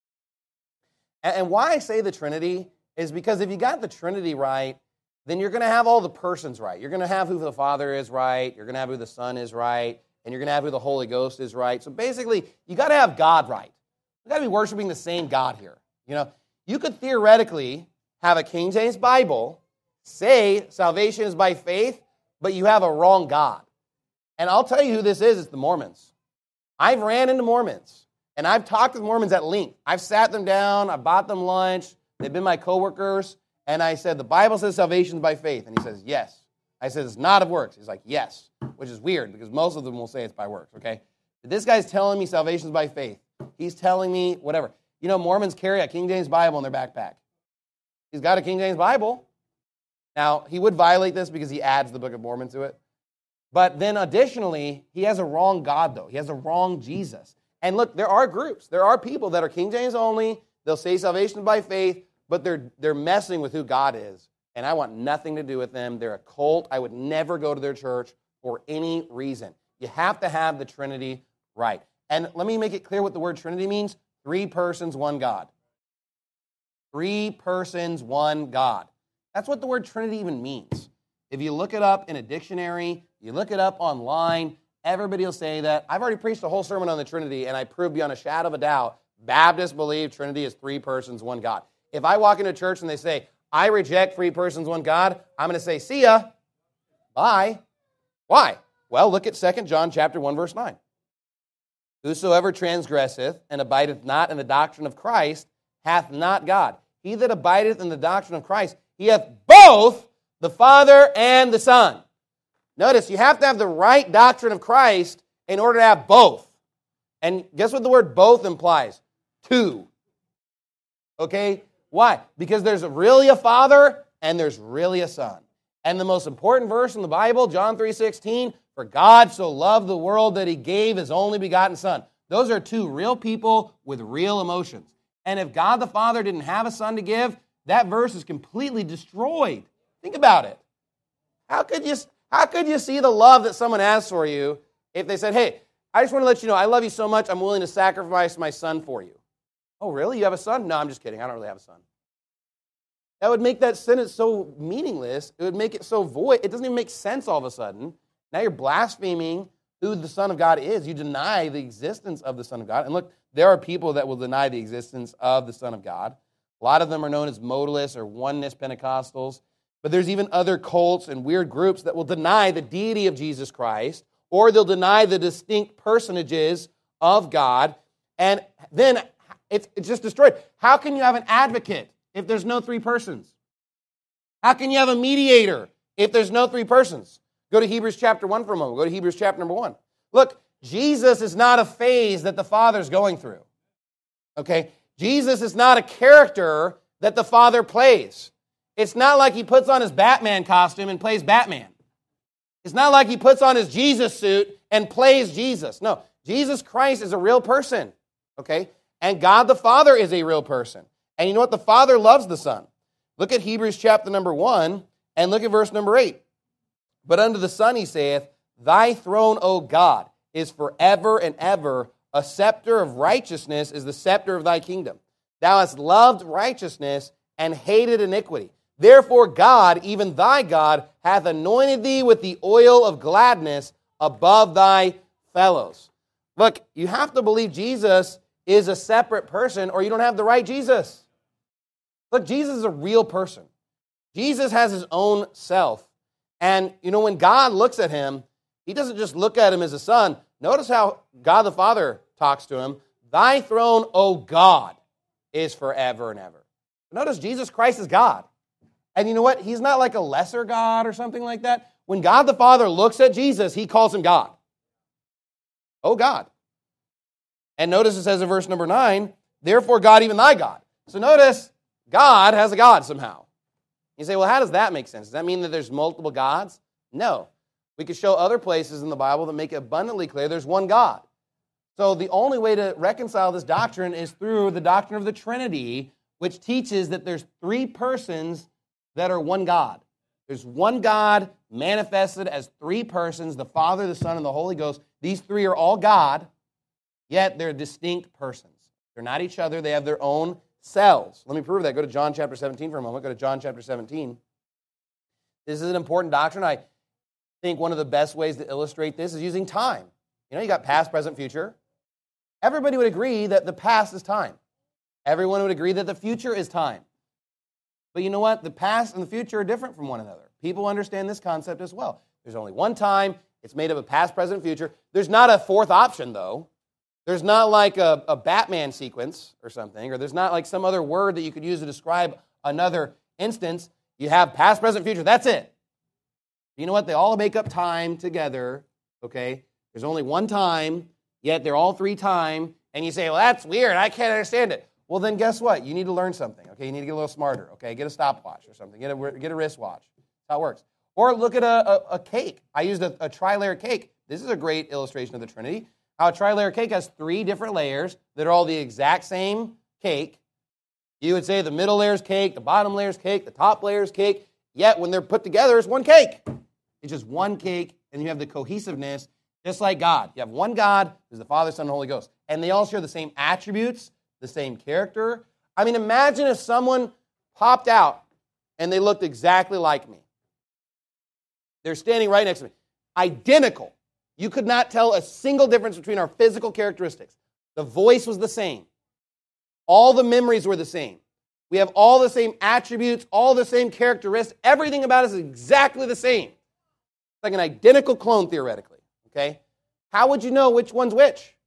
And, and why I say the Trinity is because if you got the Trinity right, then you're going to have all the persons right. You're going to have who the Father is right, you're going to have who the Son is right, and you're going to have who the Holy Ghost is right. So basically, you got to have God right. You got to be worshiping the same God here. You know, you could theoretically have a King James Bible say salvation is by faith, but you have a wrong God. And I'll tell you who this is. It's the Mormons. I've ran into Mormons, and I've talked with Mormons at length. I've sat them down. I bought them lunch. They've been my coworkers. And I said, the Bible says salvation is by faith. And he says, yes. I said, it's not of works. He's like, yes, which is weird because most of them will say it's by works, okay? But this guy's telling me salvation is by faith. He's telling me whatever. You know, Mormons carry a King James Bible in their backpack. He's got a King James Bible. Now, he would violate this because he adds the Book of Mormon to it. But then additionally, he has a wrong God, though. He has a wrong Jesus. And look, there are groups. There are people that are King James only. They'll say salvation by faith, but they're they're messing with who God is. And I want nothing to do with them. They're a cult. I would never go to their church for any reason. You have to have the Trinity right. And let me make it clear what the word Trinity means. Three persons, one God. Three persons, one God. That's what the word Trinity even means. If you look it up in a dictionary, you look it up online, everybody will say that. I've already preached a whole sermon on the Trinity, and I proved beyond a shadow of a doubt, Baptists believe Trinity is three persons, one God. If I walk into a church and they say, I reject three persons, one God, I'm going to say, see ya, bye. Why? Well, look at Second John chapter one, verse nine. Whosoever transgresseth and abideth not in the doctrine of Christ hath not God. He that abideth in the doctrine of Christ, he hath both the Father and the Son. Notice, you have to have the right doctrine of Christ in order to have both. And guess what the word both implies? Two. Okay? Why? Because there's really a Father and there's really a Son. And the most important verse in the Bible, John three sixteen, for God so loved the world that he gave his only begotten Son. Those are two real people with real emotions. And if God the Father didn't have a Son to give, that verse is completely destroyed. Think about it. How could you, how could you see the love that someone has for you if they said, hey, I just want to let you know, I love you so much, I'm willing to sacrifice my son for you. Oh, really? You have a son? No, I'm just kidding. I don't really have a son. That would make that sentence so meaningless. It would make it so void. It doesn't even make sense all of a sudden. Now you're blaspheming who the Son of God is. You deny the existence of the Son of God. And look, there are people that will deny the existence of the Son of God. A lot of them are known as modalists or oneness Pentecostals. But there's even other cults and weird groups that will deny the deity of Jesus Christ, or they'll deny the distinct personages of God. And then It's, it's just destroyed. How can you have an advocate if there's no three persons? How can you have a mediator if there's no three persons? Go to Hebrews chapter one for a moment. Go to Hebrews chapter number one. Look, Jesus is not a phase that the Father's going through. Okay? Jesus is not a character that the Father plays. It's not like he puts on his Batman costume and plays Batman. It's not like he puts on his Jesus suit and plays Jesus. No, Jesus Christ is a real person. Okay? And God the Father is a real person. And you know what? The Father loves the Son. Look at Hebrews chapter number one and look at verse number eight. But unto the Son he saith, Thy throne, O God, is forever and ever. A scepter of righteousness is the scepter of thy kingdom. Thou hast loved righteousness and hated iniquity. Therefore God, even thy God, hath anointed thee with the oil of gladness above thy fellows. Look, you have to believe Jesus is a separate person or you don't have the right Jesus. Look, Jesus is a real person. Jesus has his own self. And, you know, when God looks at him, he doesn't just look at him as a son. Notice how God the Father talks to him. Thy throne, O God, is forever and ever. Notice Jesus Christ is God. And you know what? He's not like a lesser God or something like that. When God the Father looks at Jesus, he calls him God. Oh God. And notice it says in verse number nine, Therefore God, even thy God. So notice, God has a God somehow. You say, well, how does that make sense? Does that mean that there's multiple gods? No. We could show other places in the Bible that make it abundantly clear there's one God. So the only way to reconcile this doctrine is through the doctrine of the Trinity, which teaches that there's three persons that are one God. There's one God manifested as three persons, the Father, the Son, and the Holy Ghost. These three are all God, yet they're distinct persons. They're not each other. They have their own selves. Let me prove that. Go to John chapter seventeen for a moment. Go to John chapter seventeen. This is an important doctrine. I think one of the best ways to illustrate this is using time. You know, you got past, present, future. Everybody would agree that the past is time. Everyone would agree that the future is time. But you know what? The past and the future are different from one another. People understand this concept as well. There's only one time. It's made up of past, present, future. There's not a fourth option, though. There's not like a, a Batman sequence or something, or there's not like some other word that you could use to describe another instance. You have past, present, future. That's it. You know what? They all make up time together, okay? There's only one time, yet they're all three time, and you say, well, that's weird. I can't understand it. Well, then guess what? You need to learn something, okay? You need to get a little smarter, okay? Get a stopwatch or something. Get a, get a wristwatch. That's how it works. Or look at a, a, a cake. I used a, a tri-layer cake. This is a great illustration of the Trinity. How a tri-layer cake has three different layers that are all the exact same cake. You would say the middle layer's cake, the bottom layer's cake, the top layer's cake, yet when they're put together, it's one cake. It's just one cake, and you have the cohesiveness, just like God. You have one God, who's the Father, Son, and Holy Ghost. And they all share the same attributes, the same character. I mean, imagine if someone popped out and they looked exactly like me. They're standing right next to me. Identical. You could not tell a single difference between our physical characteristics. The voice was the same. All the memories were the same. We have all the same attributes, all the same characteristics. Everything about us is exactly the same. It's like an identical clone, theoretically. Okay? How would you know which one's which?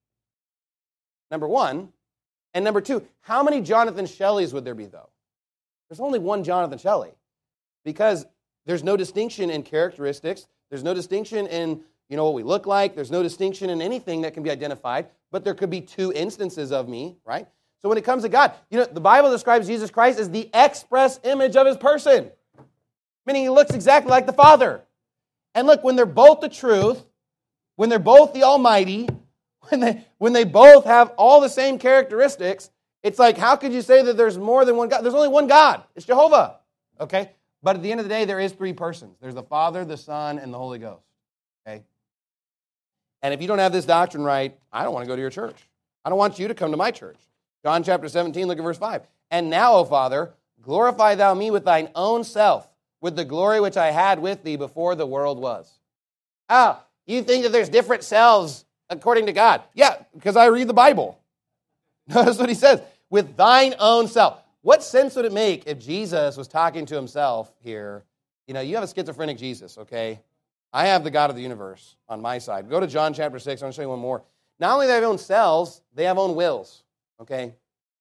Number one. And number two, how many Jonathan Shelleys would there be, though? There's only one Jonathan Shelley. Because there's no distinction in characteristics. There's no distinction in, you know, what we look like. There's no distinction in anything that can be identified. But there could be two instances of me, right? So when it comes to God, you know, the Bible describes Jesus Christ as the express image of his person. Meaning he looks exactly like the Father. And look, when they're both the truth, when they're both the Almighty, when they, when they both have all the same characteristics, it's like, how could you say that there's more than one God? There's only one God. It's Jehovah. Okay? But at the end of the day, there is three persons. There's the Father, the Son, and the Holy Ghost. Okay? And if you don't have this doctrine right, I don't want to go to your church. I don't want you to come to my church. John chapter seventeen, look at verse five. And now, O Father, glorify thou me with thine own self, with the glory which I had with thee before the world was. Ah, you think that there's different selves according to God? Yeah, because I read the Bible. Notice what he says, with thine own self. What sense would it make if Jesus was talking to himself here? You know, you have a schizophrenic Jesus, okay? I have the God of the universe on my side. Go to John chapter six. I want to show you one more. Not only do they have own selves, they have own wills, okay?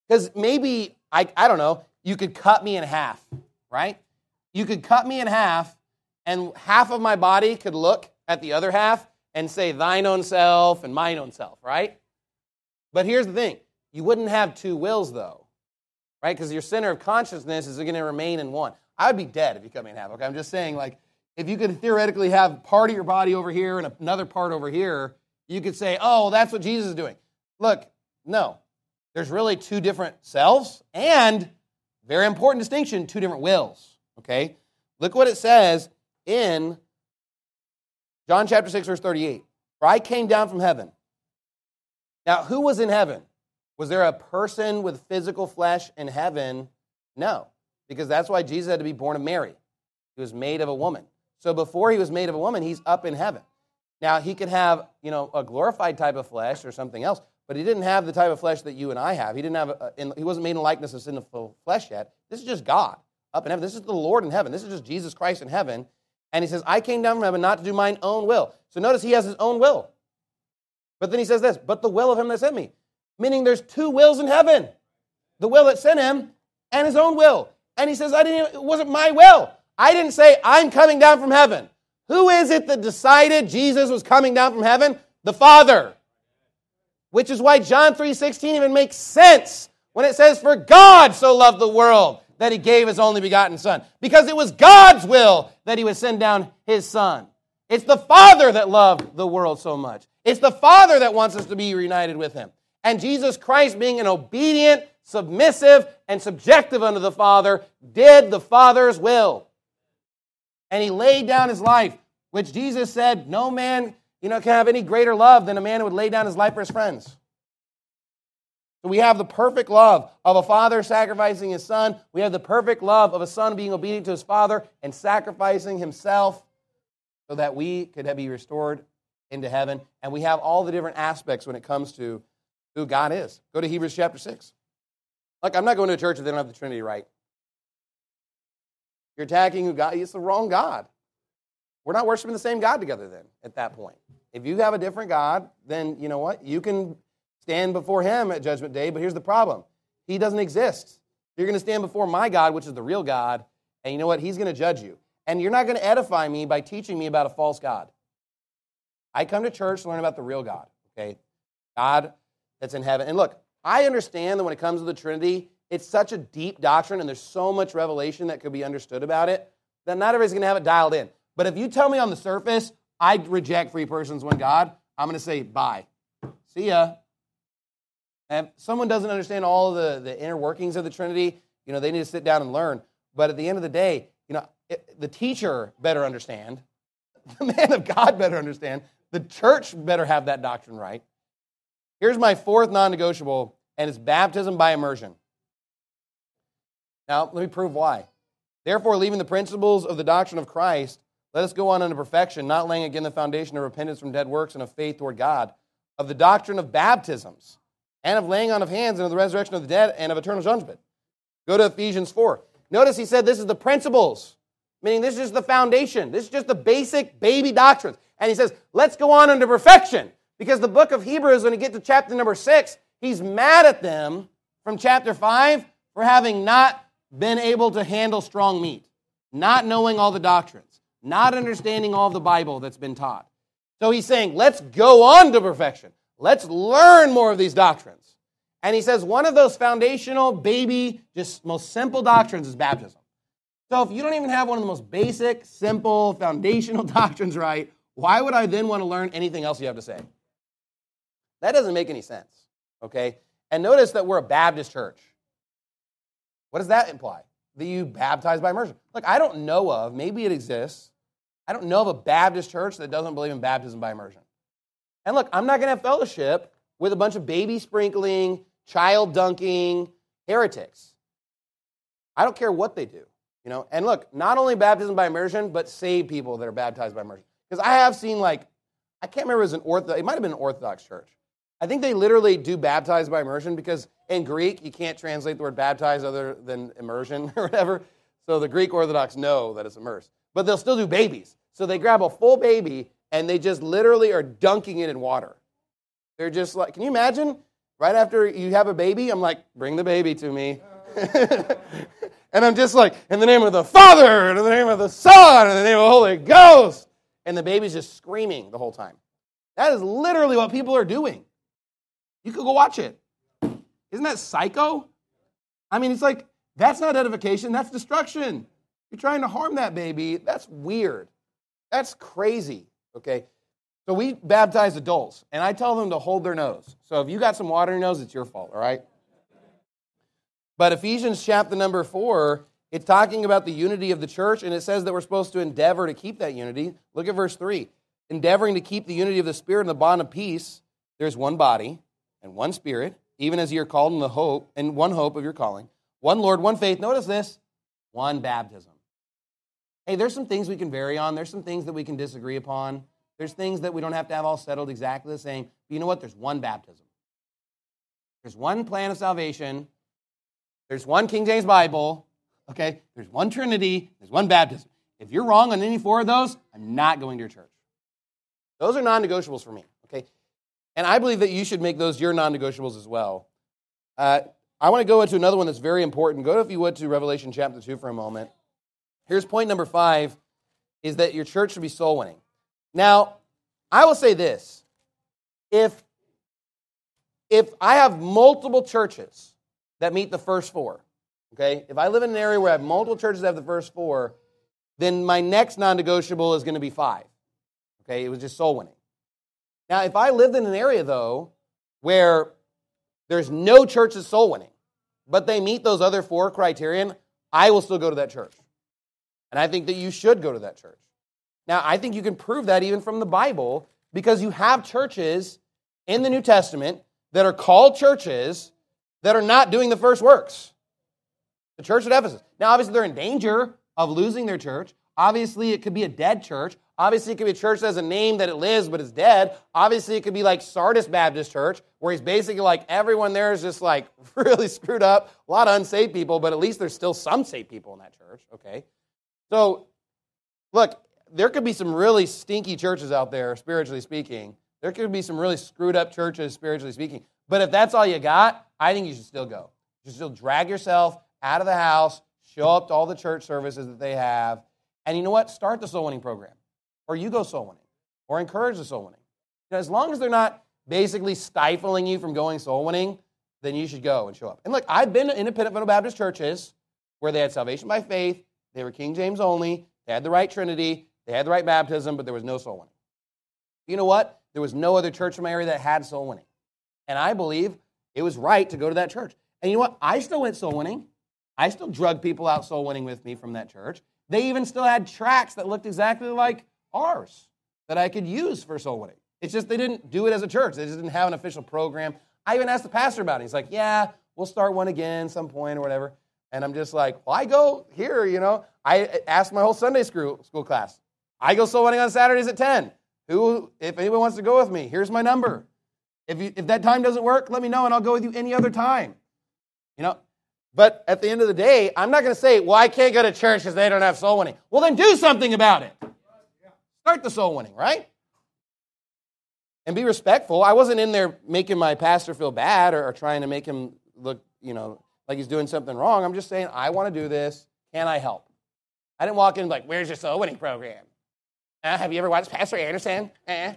Because maybe, I, I don't know, you could cut me in half, right? You could cut me in half, and half of my body could look at the other half and say, thine own self and mine own self, right? But here's the thing. You wouldn't have two wills, though, right? Because your center of consciousness is going to remain in one. I would be dead if you cut me in half, okay? I'm just saying, like, if you could theoretically have part of your body over here and another part over here, you could say, oh, that's what Jesus is doing. Look, no. There's really two different selves and, very important distinction, two different wills, okay? Look what it says in John chapter six, verse thirty-eight. For I came down from heaven. Now, who was in heaven? Was there a person with physical flesh in heaven? No, because that's why Jesus had to be born of Mary. He was made of a woman. So before he was made of a woman, he's up in heaven. Now, he could have, you know, a glorified type of flesh or something else, but he didn't have the type of flesh that you and I have. He didn't have, a, in, he wasn't made in the likeness of sinful flesh yet. This is just God up in heaven. This is the Lord in heaven. This is just Jesus Christ in heaven. And he says, I came down from heaven not to do mine own will. So notice he has his own will. But then he says this, but the will of him that sent me. Meaning there's two wills in heaven. The will that sent him and his own will. And he says, I didn't, it wasn't my will. I didn't say, I'm coming down from heaven. Who is it that decided Jesus was coming down from heaven? The Father. Which is why John three sixteen even makes sense when it says, for God so loved the world that he gave his only begotten Son. Because it was God's will that he would send down his Son. It's the Father that loved the world so much. It's the Father that wants us to be reunited with him. And Jesus Christ, being an obedient, submissive, and subjective unto the Father, did the Father's will. And he laid down his life, which Jesus said, no man, you know, can have any greater love than a man who would lay down his life for his friends. So we have the perfect love of a father sacrificing his son. We have the perfect love of a son being obedient to his father and sacrificing himself so that we could be restored into heaven. And we have all the different aspects when it comes to who God is. Go to Hebrews chapter six. Look, I'm not going to a church if they don't have the Trinity right. You're attacking who God, it's the wrong God. We're not worshiping the same God together then at that point. If you have a different God, then you know what? You can stand before him at Judgment Day, but here's the problem. He doesn't exist. You're going to stand before my God, which is the real God, and you know what? He's going to judge you. And you're not going to edify me by teaching me about a false God. I come to church to learn about the real God, okay? God that's in heaven. And look, I understand that when it comes to the Trinity, it's such a deep doctrine and there's so much revelation that could be understood about it that not everybody's going to have it dialed in. But if you tell me on the surface, I reject three persons, one God, I'm going to say, bye. See ya. And if someone doesn't understand all the, the inner workings of the Trinity, you know, they need to sit down and learn. But at the end of the day, you know, it, the teacher better understand. The man of God better understand. The church better have that doctrine right. Here's my fourth non-negotiable, and it's baptism by immersion. Now, let me prove why. Therefore, leaving the principles of the doctrine of Christ, let us go on unto perfection, not laying again the foundation of repentance from dead works and of faith toward God, of the doctrine of baptisms, and of laying on of hands, and of the resurrection of the dead, and of eternal judgment. Go to Ephesians four. Notice he said this is the principles, meaning this is just the foundation. This is just the basic baby doctrines. And he says, let's go on unto perfection. Because the book of Hebrews, when you get to chapter number six, he's mad at them from chapter five for having not been able to handle strong meat, not knowing all the doctrines, not understanding all of the Bible that's been taught. So he's saying, let's go on to perfection. Let's learn more of these doctrines. And he says one of those foundational, baby, just most simple doctrines is baptism. So if you don't even have one of the most basic, simple, foundational doctrines right, why would I then want to learn anything else you have to say? That doesn't make any sense, okay? And notice that we're a Baptist church. What does that imply? That you baptize by immersion. Look, I don't know of, maybe it exists, I don't know of a Baptist church that doesn't believe in baptism by immersion. And look, I'm not going to have fellowship with a bunch of baby sprinkling, child dunking heretics. I don't care what they do, you know? And look, not only baptism by immersion, but save people that are baptized by immersion. Because I have seen, like, I can't remember if it was an Orthodox, it might have been an Orthodox church. I think they literally do baptize by immersion because in Greek, you can't translate the word baptize other than immersion or whatever. So the Greek Orthodox know that it's immersed. But they'll still do babies. So they grab a full baby and they just literally are dunking it in water. They're just like, can you imagine Right after you have a baby, I'm like, bring the baby to me. And I'm just like, in the name of the Father, and in the name of the Son, and in the name of the Holy Ghost. And the baby's just screaming the whole time. That is literally what people are doing. You could go watch it. Isn't that psycho? I mean, it's like, that's not edification, that's destruction. You're trying to harm that baby. That's weird. That's crazy, okay? So we baptize adults, and I tell them to hold their nose. So if you got some water in your nose, it's your fault, all right? But Ephesians chapter number four, it's talking about the unity of the church, and it says that we're supposed to endeavor to keep that unity. Look at verse three. Endeavoring to keep the unity of the Spirit and the bond of peace, there's one body and one Spirit, even as you're called in the hope, and one hope of your calling. One Lord, one faith. Notice this, one baptism. Hey, there's some things we can vary on. There's some things that we can disagree upon. There's things that we don't have to have all settled exactly the same. But you know what? There's one baptism. There's one plan of salvation. There's one King James Bible. Okay? There's one Trinity. There's one baptism. If you're wrong on any four of those, I'm not going to your church. Those are non-negotiables for me. Okay? And I believe that you should make those your non-negotiables as well. Uh, I want to go into another one that's very important. Go, if you would, to Revelation chapter two for a moment. Here's point number five, is that your church should be soul winning. Now, I will say this. If, if I have multiple churches that meet the first four, okay, if I live in an area where I have multiple churches that have the first four, then my next non-negotiable is going to be five. Okay, it was just soul winning. Now, if I lived in an area, though, where there's no church that's soul winning, but they meet those other four criterion, I will still go to that church. And I think that you should go to that church. Now, I think you can prove that even from the Bible, because you have churches in the New Testament that are called churches that are not doing the first works. The church at Ephesus. Now, obviously, they're in danger of losing their church. Obviously, it could be a dead church. Obviously, it could be a church that has a name that it lives but is dead. Obviously, it could be like Sardis Baptist Church, where he's basically like everyone there is just like really screwed up, a lot of unsaved people, but at least there's still some saved people in that church, okay? So, look, there could be some really stinky churches out there, spiritually speaking. There could be some really screwed up churches, spiritually speaking. But if that's all you got, I think you should still go. You should still drag yourself out of the house, show up to all the church services that they have, and you know what? Start the soul winning program. Or you go soul winning. Or encourage the soul winning. You know, as long as they're not basically stifling you from going soul winning, then you should go and show up. And look, I've been in independent Baptist churches where they had salvation by faith, they were King James only, they had the right Trinity, they had the right baptism, but there was no soul winning. You know what? There was no other church in my area that had soul winning. And I believe it was right to go to that church. And you know what? I still went soul winning. I still drugged people out soul winning with me from that church. They even still had tracts that looked exactly like ours that I could use for soul winning. It's just they didn't do it as a church. They just didn't have an official program. I even asked the pastor about it. He's like, yeah, we'll start one again some point or whatever. And I'm just like, well, I go here, you know. I asked my whole Sunday school, school class. I go soul winning on Saturdays at ten. Who, if anyone wants to go with me, here's my number. If you, if that time doesn't work, let me know and I'll go with you any other time. You know, but at the end of the day, I'm not going to say, well, I can't go to church because they don't have soul winning. Well, then do something about it. Start the soul winning, right? And be respectful. I wasn't in there making my pastor feel bad or, or trying to make him look, you know, like he's doing something wrong. I'm just saying, I want to do this. Can I help? I didn't walk in like, where's your soul winning program? Uh, have you ever watched Pastor Anderson? Uh,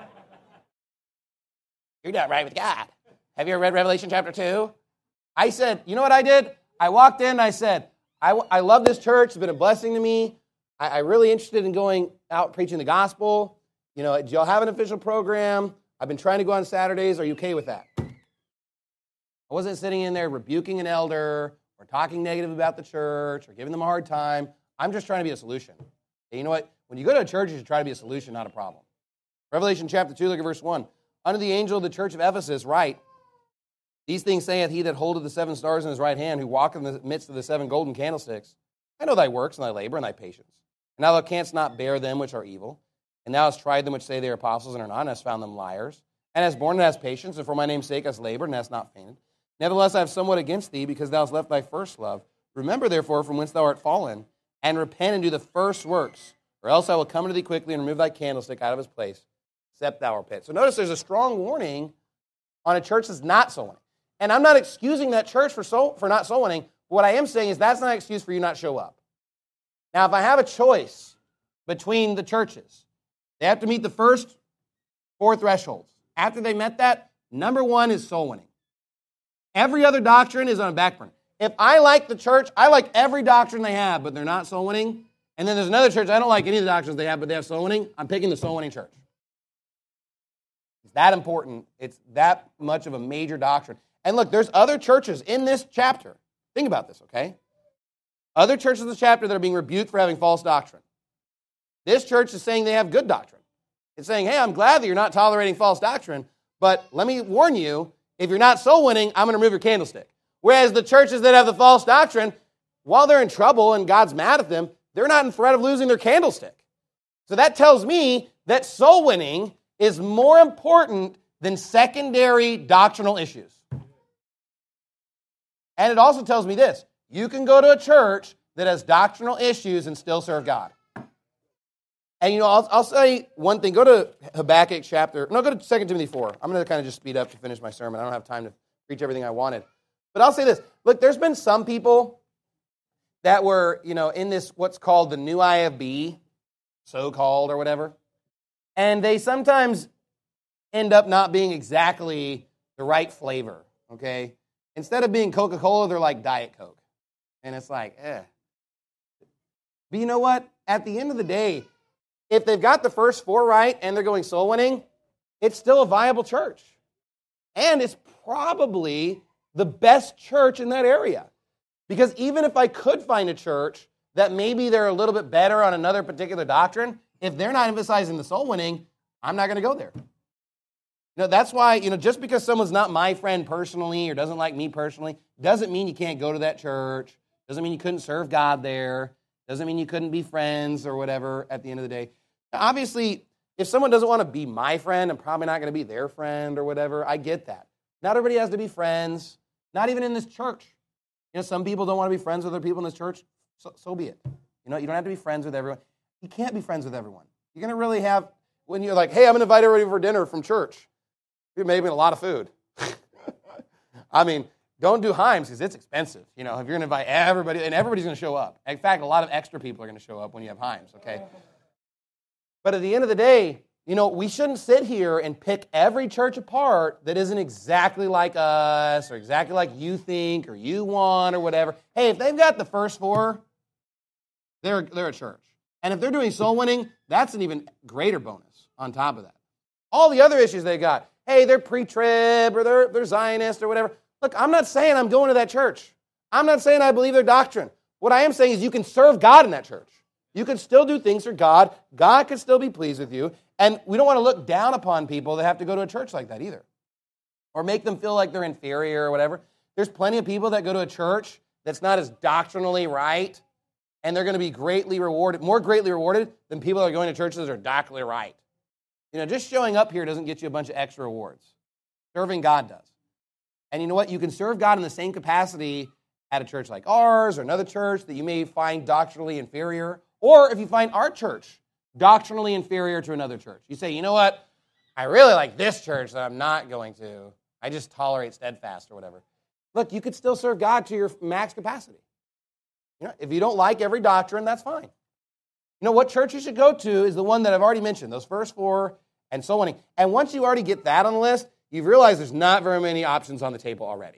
you're not right with God. Have you ever read Revelation chapter two? I said, you know what I did? I walked in and I said, I, I love this church. It's been a blessing to me. I, I'm really interested in going out preaching the gospel. You know, do y'all have an official program? I've been trying to go on Saturdays. Are you okay with that? I wasn't sitting in there rebuking an elder or talking negative about the church or giving them a hard time. I'm just trying to be a solution. And you know what? When you go to a church, you should try to be a solution, not a problem. Revelation chapter two, look at verse one. Unto the angel of the church of Ephesus write, these things saith he that holdeth the seven stars in his right hand, who walketh in the midst of the seven golden candlesticks. I know thy works and thy labor and thy patience. And thou canst not bear them which are evil. And thou hast tried them which say they are apostles and are not, and hast found them liars. And hast borne and hast patience, and for my name's sake hast labored and hast not fainted. Nevertheless, I have somewhat against thee, because thou hast left thy first love. Remember, therefore, from whence thou art fallen, and repent and do the first works, or else I will come unto thee quickly and remove thy candlestick out of his place, except thou repent. So notice there's a strong warning on a church that's not soul winning. And I'm not excusing that church for soul, for not soul winning. What I am saying is that's not an excuse for you not to show up. Now, if I have a choice between the churches, they have to meet the first four thresholds. After they met that, number one is soul winning. Every other doctrine is on a back burner. If I like the church, I like every doctrine they have, but they're not soul winning, and then there's another church, I don't like any of the doctrines they have, but they have soul winning, I'm picking the soul winning church. It's that important. It's that much of a major doctrine. And look, there's other churches in this chapter. Think about this, okay? Other churches in this chapter that are being rebuked for having false doctrine. This church is saying they have good doctrine. It's saying, hey, I'm glad that you're not tolerating false doctrine, but let me warn you, if you're not soul winning, I'm going to remove your candlestick. Whereas the churches that have the false doctrine, while they're in trouble and God's mad at them, they're not in threat of losing their candlestick. So that tells me that soul winning is more important than secondary doctrinal issues. And it also tells me this: you can go to a church that has doctrinal issues and still serve God. And, you know, I'll, I'll say one thing. Go to Habakkuk chapter, no, go to Second Timothy four. I'm going to kind of just speed up to finish my sermon. I don't have time to preach everything I wanted. But I'll say this. Look, there's been some people that were, you know, in this, what's called the new I F B, so-called or whatever. And they sometimes end up not being exactly the right flavor, okay? Instead of being Coca-Cola, they're like Diet Coke. And it's like, eh. But you know what? At the end of the day, if they've got the first four right and they're going soul winning, it's still a viable church. And it's probably the best church in that area. Because even if I could find a church that maybe they're a little bit better on another particular doctrine, if they're not emphasizing the soul winning, I'm not going to go there. You know, that's why, you know, just because someone's not my friend personally or doesn't like me personally, doesn't mean you can't go to that church. Doesn't mean you couldn't serve God there. Doesn't mean you couldn't be friends or whatever at the end of the day. Now, obviously, if someone doesn't want to be my friend, I'm probably not going to be their friend or whatever. I get that. Not everybody has to be friends, not even in this church. You know, some people don't want to be friends with other people in this church. So, so be it. You know, you don't have to be friends with everyone. You can't be friends with everyone. You're going to really have, when you're like, hey, I'm going to invite everybody for dinner from church. You're making a lot of food. I mean, don't do Himes because it's expensive. You know, if you're going to invite everybody, and everybody's going to show up. In fact, a lot of extra people are going to show up when you have Himes, okay? But at the end of the day, you know, we shouldn't sit here and pick every church apart that isn't exactly like us or exactly like you think or you want or whatever. Hey, if they've got the first four, they're, they're a church. And if they're doing soul winning, that's an even greater bonus on top of that. All the other issues they got, hey, they're pre-trib or they're, they're Zionist or whatever. Look, I'm not saying I'm going to that church. I'm not saying I believe their doctrine. What I am saying is you can serve God in that church. You can still do things for God. God can still be pleased with you. And we don't want to look down upon people that have to go to a church like that either. Or make them feel like they're inferior or whatever. There's plenty of people that go to a church that's not as doctrinally right, and they're going to be greatly rewarded, more greatly rewarded than people that are going to churches that are doctrinally right. You know, just showing up here doesn't get you a bunch of extra rewards. Serving God does. And you know what? You can serve God in the same capacity at a church like ours or another church that you may find doctrinally inferior. Or if you find our church doctrinally inferior to another church. You say, you know what? I really like this church that I'm not going to. I just tolerate Steadfast or whatever. Look, you could still serve God to your max capacity. You know, if you don't like every doctrine, that's fine. You know, what church you should go to is the one that I've already mentioned, those first four and so on. And once you already get that on the list, you've realized there's not very many options on the table already.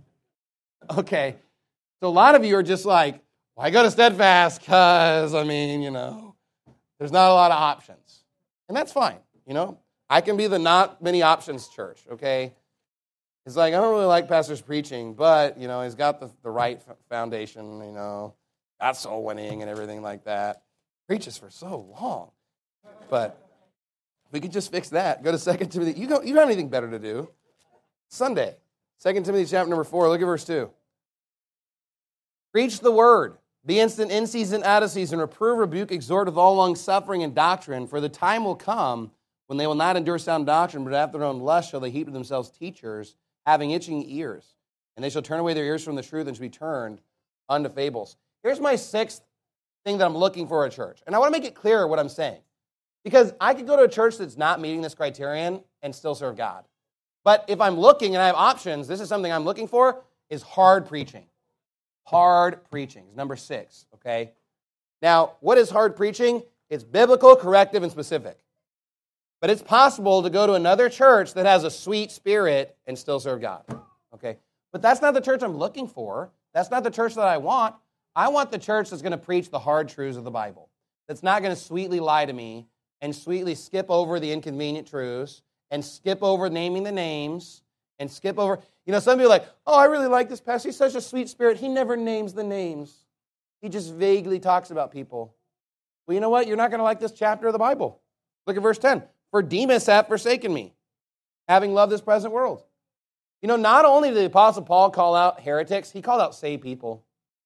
Okay, so a lot of you are just like, well, I go to Steadfast because, I mean, you know, there's not a lot of options. And that's fine, you know. I can be the not many options church, okay? It's like, I don't really like pastor's preaching, but, you know, he's got the, the right foundation, you know, got soul winning and everything like that. Preaches for so long. But we could just fix that. Go to Second Timothy. You, go, you don't have anything better to do. Sunday, Second Timothy chapter number four. Look at verse two. Preach the word. Be instant in season, out of season. Reprove, rebuke, exhort with all long suffering and doctrine. For the time will come when they will not endure sound doctrine, but after their own lust shall they heap to themselves teachers, having itching ears. And they shall turn away their ears from the truth and shall be turned unto fables. Here's my sixth thing that I'm looking for at a church. And I want to make it clear what I'm saying. Because I could go to a church that's not meeting this criterion and still serve God. But if I'm looking and I have options, this is something I'm looking for, is hard preaching. Hard preaching is number six, okay? Now, what is hard preaching? It's biblical, corrective, and specific. But it's possible to go to another church that has a sweet spirit and still serve God, okay? But that's not the church I'm looking for. That's not the church that I want. I want the church that's going to preach the hard truths of the Bible, that's not going to sweetly lie to me and sweetly skip over the inconvenient truths and skip over naming the names and skip over. You know, some people are like, oh, I really like this pastor. He's such a sweet spirit. He never names the names. He just vaguely talks about people. Well, you know what? You're not going to like this chapter of the Bible. Look at verse ten. For Demas hath forsaken me, having loved this present world. You know, not only did the Apostle Paul call out heretics, he called out saved people.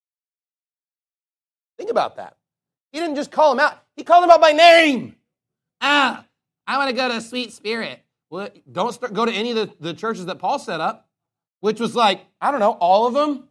Think about that. He didn't just call them out. He called them out by name. Ah, I want to go to a sweet spirit. Well, don't start, go to any of the, the churches that Paul set up, which was like, I don't know, all of them.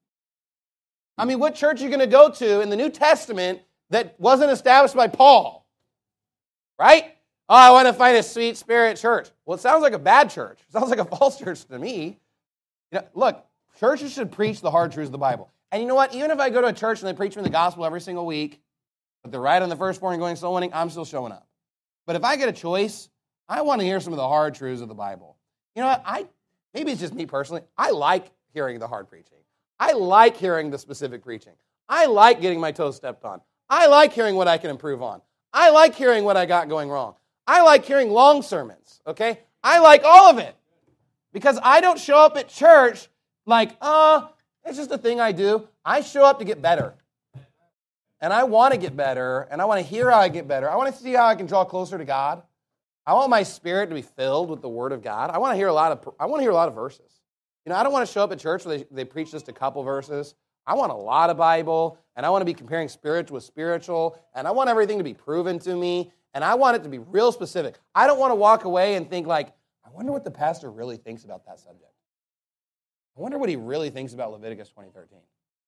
I mean, what church are you going to go to in the New Testament that wasn't established by Paul? Right? Oh, I want to find a sweet spirit church. Well, it sounds like a bad church. It sounds like a false church to me. You know, look, churches should preach the hard truths of the Bible. And you know what? Even if I go to a church and they preach me the gospel every single week, but they're right on the first floor and going soul winning, I'm still showing up. But if I get a choice, I want to hear some of the hard truths of the Bible. You know what? I maybe it's just me personally. I like hearing the hard preaching. I like hearing the specific preaching. I like getting my toes stepped on. I like hearing what I can improve on. I like hearing what I got going wrong. I like hearing long sermons, okay? I like all of it. Because I don't show up at church like, oh, it's just a thing I do. I show up to get better. And I want to get better, and I want to hear how I get better. I want to see how I can draw closer to God. I want my spirit to be filled with the Word of God. I want to hear a lot of I want to hear a lot of verses. You know, I don't want to show up at church where they, they preach just a couple verses. I want a lot of Bible, and I want to be comparing spiritual with spiritual, and I want everything to be proven to me, and I want it to be real specific. I don't want to walk away and think like, I wonder what the pastor really thinks about that subject. I wonder what he really thinks about Leviticus twenty thirteen.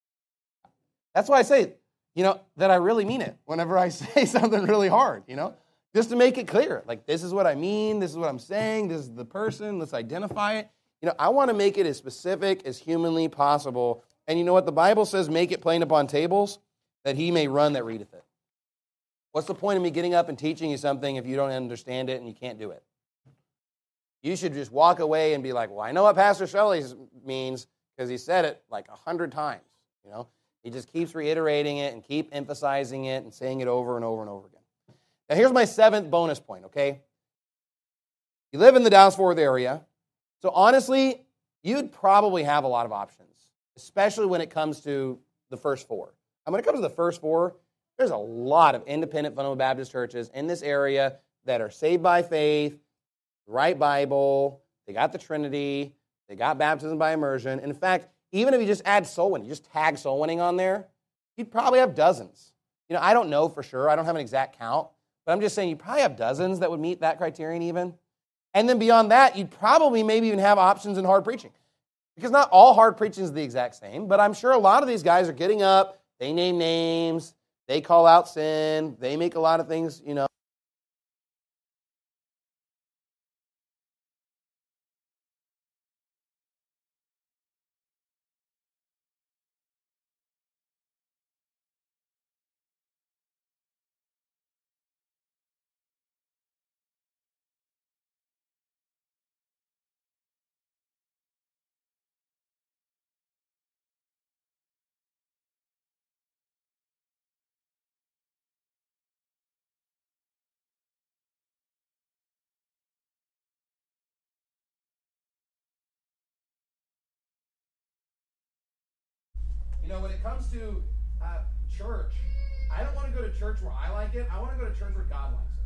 That's why I say, you know, that I really mean it whenever I say something really hard, you know, just to make it clear. Like, this is what I mean, this is what I'm saying, this is the person, let's identify it. You know, I want to make it as specific as humanly possible. And you know what? The Bible says, make it plain upon tables, that he may run that readeth it. What's the point of me getting up and teaching you something if you don't understand it and you can't do it? You should just walk away and be like, well, I know what Pastor Shelley means because he said it like a hundred times, you know. He just keeps reiterating it and keep emphasizing it and saying it over and over and over again. Now, here's my seventh bonus point, okay? You live in the Dallas-Fort Worth area, so honestly, you'd probably have a lot of options, especially when it comes to the first four. And when it comes to the first four, there's a lot of independent fundamental Baptist churches in this area that are saved by faith, right Bible, they got the Trinity, they got baptism by immersion. And in fact, even if you just add soul winning, you just tag soul winning on there, you'd probably have dozens. You know, I don't know for sure. I don't have an exact count. But I'm just saying you probably have dozens that would meet that criterion even. And then beyond that, you'd probably maybe even have options in hard preaching. Because not all hard preaching is the exact same, but I'm sure a lot of these guys are getting up, they name names, they call out sin, they make a lot of things, you know. You know, when it comes to uh, church, I don't want to go to church where I like it. I want to go to church where God likes it.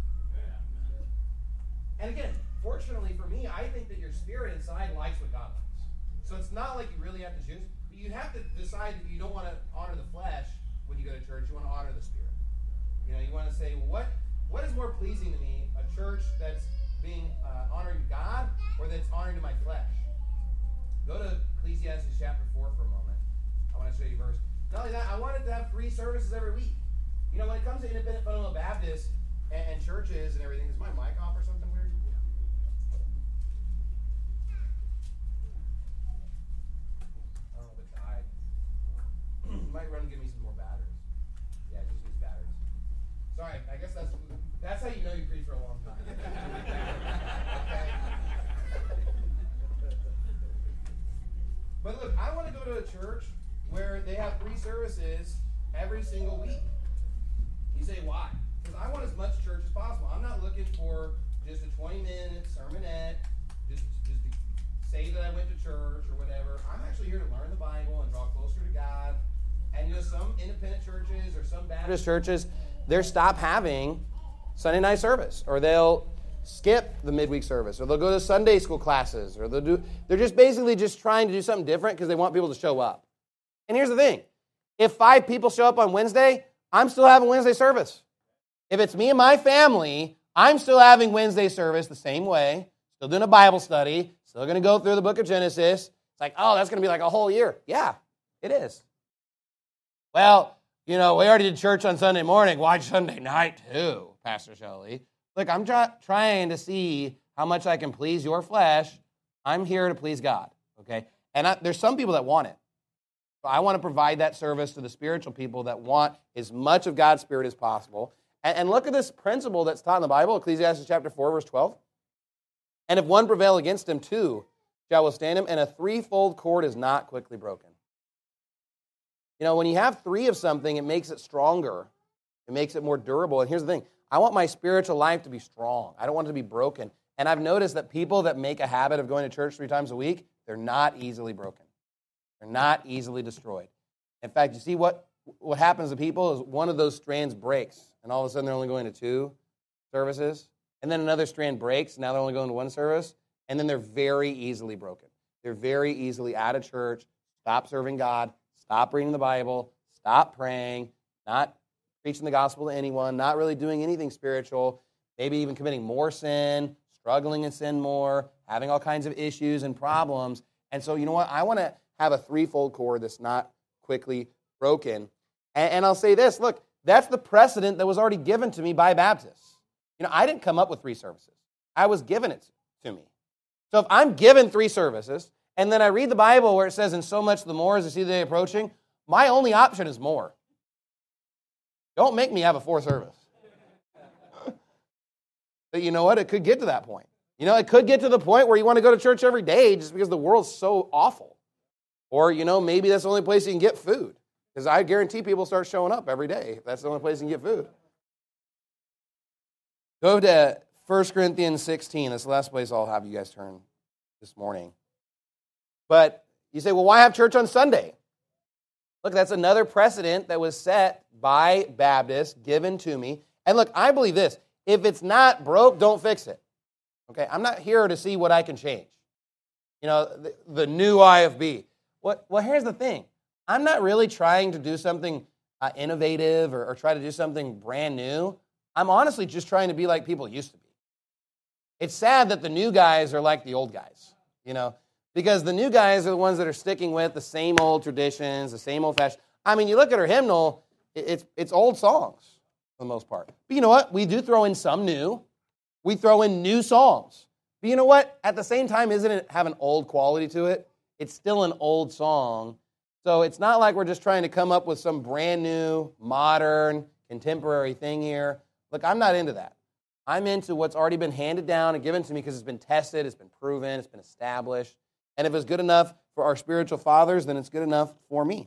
And again, fortunately for me, I think that your spirit inside likes what God likes. So it's not like you really have to choose. But you have to decide that you don't want to honor the flesh when you go to church. You want to honor the spirit. You know, you want to say, well, what what is more pleasing to me? A church that's being uh, honoring to God or that's honoring to my flesh? Go to Ecclesiastes chapter four for a moment. I want to show you a verse. Not only that, I wanted to have three services every week. You know, when it comes to independent fundamental Baptists and, and churches and everything, is my mic off or something weird? you might run and give me some more batteries. Yeah, just use batteries. Sorry, I guess that's that's how you know you preach for a long time. Okay. But look, I want to go to a church where they have three services every single week. You say, why? Because I want as much church as possible. I'm not looking for just a twenty-minute sermonette, just, just to say that I went to church or whatever. I'm actually here to learn the Bible and draw closer to God. And you know, some independent churches or some Baptist churches, they'll stop having Sunday night service, or they'll skip the midweek service, or they'll go to Sunday school classes, or they'll do. They're just basically just trying to do something different because they want people to show up. And here's the thing: if five people show up on Wednesday, I'm still having Wednesday service. If it's me and my family, I'm still having Wednesday service the same way, still doing a Bible study, still going to go through the book of Genesis. It's like, oh, that's going to be like a whole year. Yeah, it is. Well, you know, we already did church on Sunday morning. Why Sunday night too, Pastor Shelley? Look, I'm try- trying to see how much I can please your flesh. I'm here to please God, okay? And I, there's some people that want it. So I want to provide that service to the spiritual people that want as much of God's Spirit as possible. And, and look at this principle that's taught in the Bible, Ecclesiastes chapter four, verse twelve. And if one prevail against him, two shall withstand him, and a threefold cord is not quickly broken. You know, when you have three of something, it makes it stronger. It makes it more durable. And here's the thing. I want my spiritual life to be strong. I don't want it to be broken. And I've noticed that people that make a habit of going to church three times a week, they're not easily broken. They're not easily destroyed. In fact, you see what, what happens to people is one of those strands breaks, and all of a sudden they're only going to two services. And then another strand breaks, now they're only going to one service, and then they're very easily broken. They're very easily out of church, stop serving God, stop reading the Bible, stop praying, not preaching the gospel to anyone, not really doing anything spiritual, maybe even committing more sin, struggling in sin more, having all kinds of issues and problems. And so, you know what? I want to have a threefold cord that's not quickly broken. And, and I'll say this, look, that's the precedent that was already given to me by Baptists. You know, I didn't come up with three services. I was given it to me. So if I'm given three services, and then I read the Bible where it says, and so much the more as I see the day approaching, my only option is more. Don't make me have a fourth service. But you know what? It could get to that point. You know, it could get to the point where you want to go to church every day just because the world's so awful. Or, you know, maybe that's the only place you can get food. Because I guarantee people start showing up every day if that's the only place you can get food. Go to First Corinthians sixteen. That's the last place I'll have you guys turn this morning. But you say, well, why have church on Sunday? Look, that's another precedent that was set by Baptists, given to me. And look, I believe this. If it's not broke, don't fix it. Okay, I'm not here to see what I can change. You know, the, the new I F B. What, well, here's the thing. I'm not really trying to do something uh, innovative or, or try to do something brand new. I'm honestly just trying to be like people used to be. It's sad that the new guys are like the old guys, you know, because the new guys are the ones that are sticking with the same old traditions, the same old fashion. I mean, you look at our hymnal, it's, it's old songs for the most part. But you know what? We do throw in some new. We throw in new songs. But you know what? At the same time, isn't it have an old quality to it? It's still an old song. So it's not like we're just trying to come up with some brand new, modern, contemporary thing here. Look, I'm not into that. I'm into what's already been handed down and given to me because it's been tested, it's been proven, it's been established. And if it's good enough for our spiritual fathers, then it's good enough for me.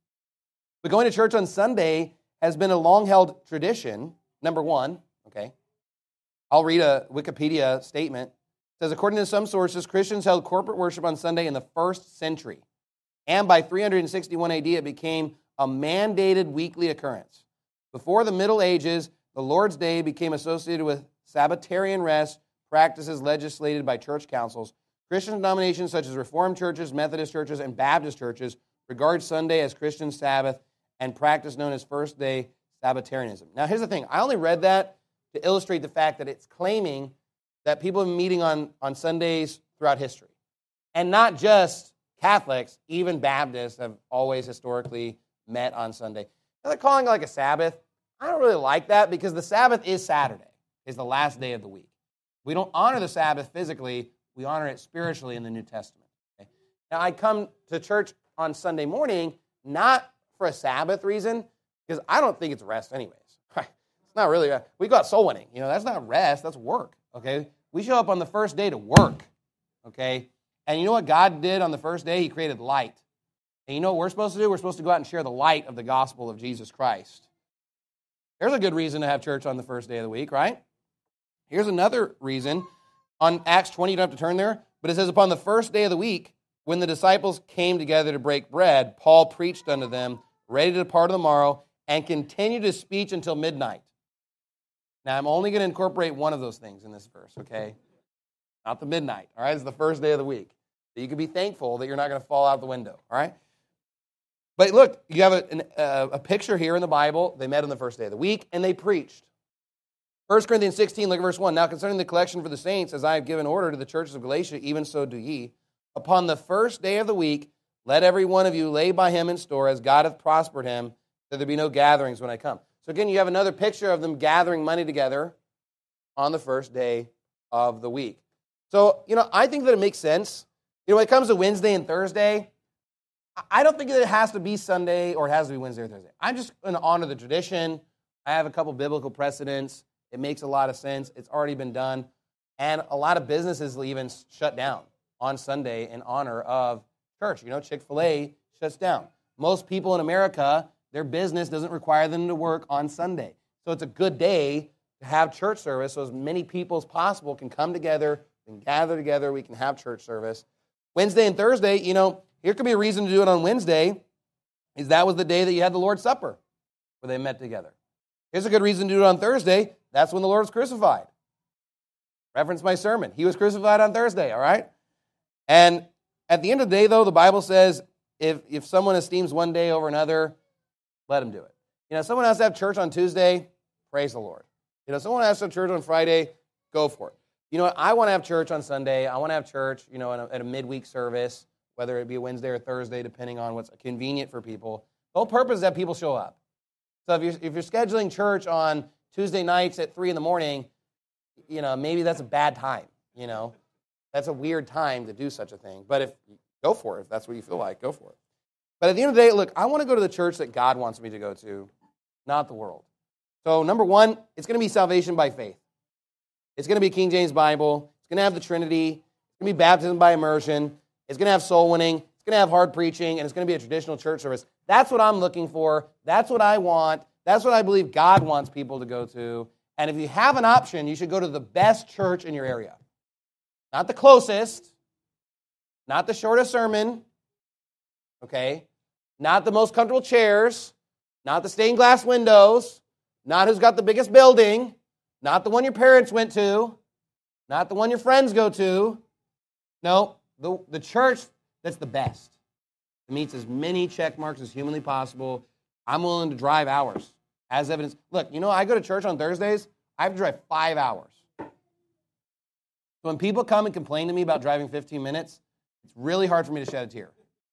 But going to church on Sunday has been a long-held tradition, number one, okay? I'll read a Wikipedia statement. It says, according to some sources, Christians held corporate worship on Sunday in the first century. And by three hundred sixty-one A D, it became a mandated weekly occurrence. Before the Middle Ages, the Lord's Day became associated with Sabbatarian rest practices legislated by church councils. Christian denominations such as Reformed churches, Methodist churches, and Baptist churches regard Sunday as Christian Sabbath and practice known as First Day Sabbatarianism. Now, here's the thing. I only read that to illustrate the fact that it's claiming that people have been meeting on, on Sundays throughout history. And not just Catholics, even Baptists have always historically met on Sunday. Now, they're calling it like a Sabbath. I don't really like that because the Sabbath is Saturday, is the last day of the week. We don't honor the Sabbath physically, we honor it spiritually in the New Testament. Okay? Now, I come to church on Sunday morning not for a Sabbath reason, because I don't think it's rest anyways. It's not really, we got soul winning. You know, that's not rest, that's work, okay? We show up on the first day to work, okay? And you know what God did on the first day? He created light. And you know what we're supposed to do? We're supposed to go out and share the light of the gospel of Jesus Christ. There's a good reason to have church on the first day of the week, right? Here's another reason. On Acts twenty, you don't have to turn there, but it says, upon the first day of the week, when the disciples came together to break bread, Paul preached unto them, ready to depart on the morrow, and continued his speech until midnight. Now, I'm only going to incorporate one of those things in this verse, okay? Not the midnight, all right? It's the first day of the week. So you can be thankful that you're not going to fall out the window, all right? But look, you have a, an, a, a picture here in the Bible. They met on the first day of the week, and they preached. First Corinthians sixteen, look at verse one. Now concerning the collection for the saints, as I have given order to the churches of Galatia, even so do ye. Upon the first day of the week, let every one of you lay by him in store, as God hath prospered him, that there be no gatherings when I come. So again, you have another picture of them gathering money together on the first day of the week. So, you know, I think that it makes sense. You know, when it comes to Wednesday and Thursday, I don't think that it has to be Sunday or it has to be Wednesday or Thursday. I'm just going to honor the tradition. I have a couple biblical precedents. It makes a lot of sense. It's already been done. And a lot of businesses will even shut down on Sunday in honor of church. You know, Chick-fil-A shuts down. Most people in America, their business doesn't require them to work on Sunday. So it's a good day to have church service so as many people as possible can come together and gather together. We can have church service. Wednesday and Thursday, you know, here could be a reason to do it on Wednesday, is that was the day that you had the Lord's Supper, where they met together. Here's a good reason to do it on Thursday. That's when the Lord was crucified. Reference my sermon. He was crucified on Thursday, all right? And at the end of the day, though, the Bible says if, if someone esteems one day over another, let him do it. You know, someone has to have church on Tuesday, praise the Lord. You know, someone has to have church on Friday, go for it. You know what? I want to have church on Sunday. I want to have church, you know, at a, at a midweek service, whether it be a Wednesday or Thursday, depending on what's convenient for people. The whole purpose is that people show up. So if you're, if you're scheduling church on Tuesday nights at three in the morning, you know, maybe that's a bad time, you know. That's a weird time to do such a thing. But if, go for it. If that's what you feel like, go for it. But at the end of the day, look, I want to go to the church that God wants me to go to, not the world. So number one, it's going to be salvation by faith. It's going to be King James Bible. It's going to have the Trinity. It's going to be baptism by immersion. It's going to have soul winning. It's going to have hard preaching. And it's going to be a traditional church service. That's what I'm looking for. That's what I want. That's what I believe God wants people to go to. And if you have an option, you should go to the best church in your area. Not the closest. Not the shortest sermon. Okay? Not the most comfortable chairs. Not the stained glass windows. Not who's got the biggest building. Not the one your parents went to. Not the one your friends go to. No, the, the church that's the best. It meets as many check marks as humanly possible. I'm willing to drive hours as evidence. Look, you know, I go to church on Thursdays. I have to drive five hours. So when people come and complain to me about driving fifteen minutes, it's really hard for me to shed a tear.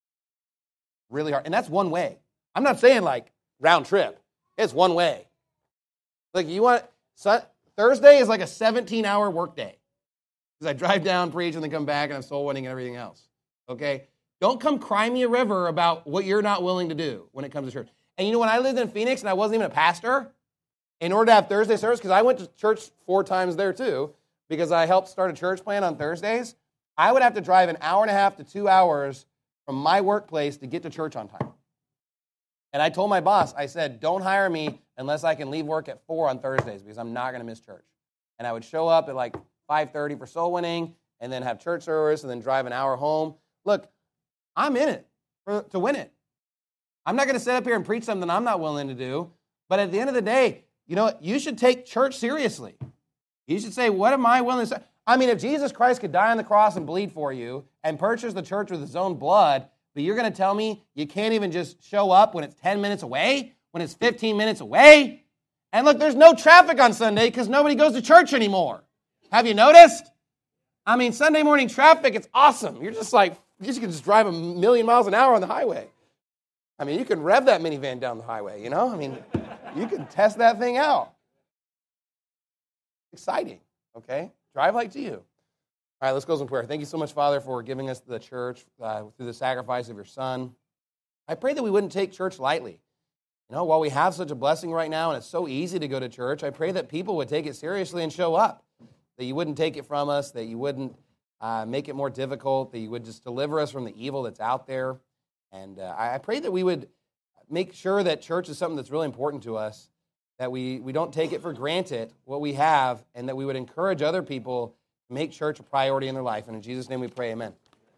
Really hard. And that's one way. I'm not saying like round trip. It's one way. Like you want, so, Thursday is like a seventeen-hour workday. Because I drive down, preach, and then come back, and I'm soul winning and everything else. Okay? Don't come cry me a river about what you're not willing to do when it comes to church. And you know, when I lived in Phoenix and I wasn't even a pastor, in order to have Thursday service, because I went to church four times there too, because I helped start a church plan on Thursdays, I would have to drive an hour and a half to two hours from my workplace to get to church on time. And I told my boss, I said, don't hire me unless I can leave work at four on Thursdays because I'm not going to miss church. And I would show up at like five thirty for soul winning and then have church service and then drive an hour home. Look, I'm in it for, to win it. I'm not going to sit up here and preach something I'm not willing to do. But at the end of the day, you know, you should take church seriously. You should say, what am I willing to say? I mean, if Jesus Christ could die on the cross and bleed for you and purchase the church with his own blood, but you're going to tell me you can't even just show up when it's ten minutes away, when it's fifteen minutes away? And look, there's no traffic on Sunday because nobody goes to church anymore. Have you noticed? I mean, Sunday morning traffic, it's awesome. You're just like, you can just drive a million miles an hour on the highway. I mean, you can rev that minivan down the highway, you know? I mean, you can test that thing out. Exciting, okay? Drive like to you. All right, let's close in prayer. Thank you so much, Father, for giving us the church uh, through the sacrifice of your Son. I pray that we wouldn't take church lightly. You know, while we have such a blessing right now and it's so easy to go to church, I pray that people would take it seriously and show up, that you wouldn't take it from us, that you wouldn't uh, make it more difficult, that you would just deliver us from the evil that's out there. And uh, I pray that we would make sure that church is something that's really important to us, that we, we don't take it for granted, what we have, and that we would encourage other people to make church a priority in their life. And in Jesus' name we pray, amen.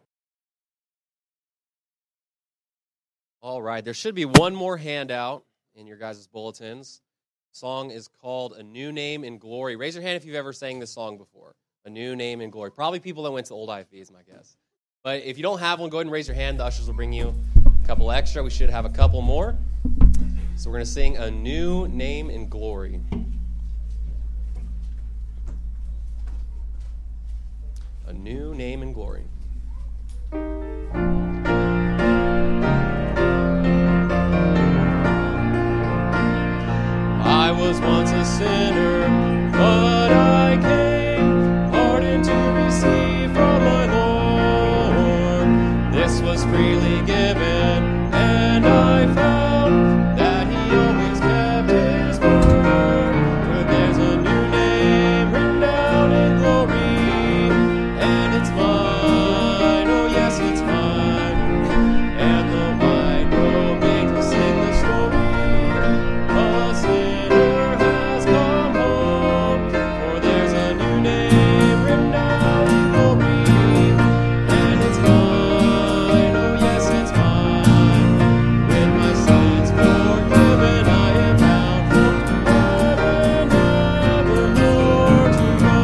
All right, there should be one more handout in your guys' bulletins. The song is called A New Name in Glory. Raise your hand if you've ever sang this song before. A New Name in Glory. Probably people that went to Old I F B is my guess. But if you don't have one, go ahead and raise your hand. The ushers will bring you a couple extra. We should have a couple more. So we're going to sing A New Name in Glory. A New Name in Glory. I was once a sinner, but I came, pardon to receive from my Lord. This was freely given, and I found that He always kept His word. For there's a new name written down in glory, and it's mine, oh yes, it's mine. And the wide robe angels sing the story. A sinner has come home, for there's a new name written down in glory, and it's mine, oh yes, it's mine. With my sins forgiven, I am bound for heaven evermore to go.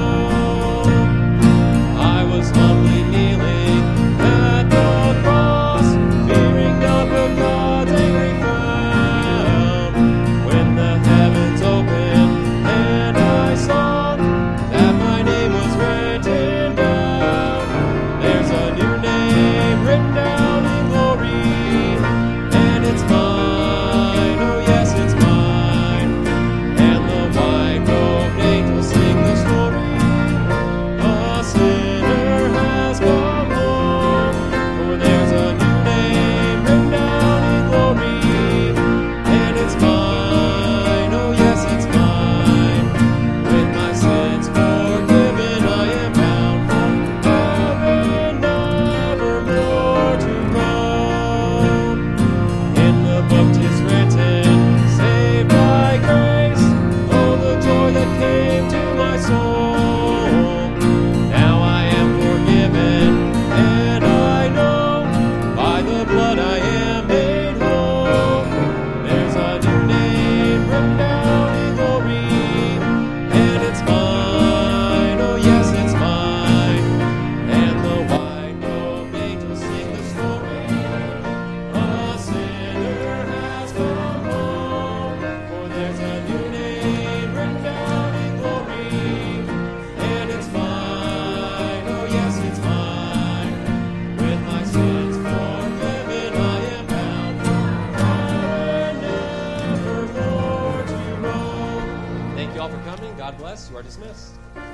I was humbly kneeling at the cross, fearing not but God's angry frown. When the heavens opened and I saw that my name was written down, there's a new name written down in glory, and it's mine, oh yes, it's mine. And the white robed angels sing the story. A sinner has come home, for there's a new name written down in glory, and it's mine, oh yes, it's mine. With my sins forgiven, I am bound for heaven evermore to roam. In the book 'tis written, saved by grace, oh the joy that came to my soul. Now I am forgiven, and I know by the blood I am made whole. There's a new name written down in glory, and it's mine, oh yes, it's mine. And the white robed angels sing the story. A sinner has come home, for there's a new name written down in glory, and it's mine, oh yes, it's mine. With my sins forgiven, I am bound for heaven evermore to roam. Thank you all for coming. God bless. You are dismissed.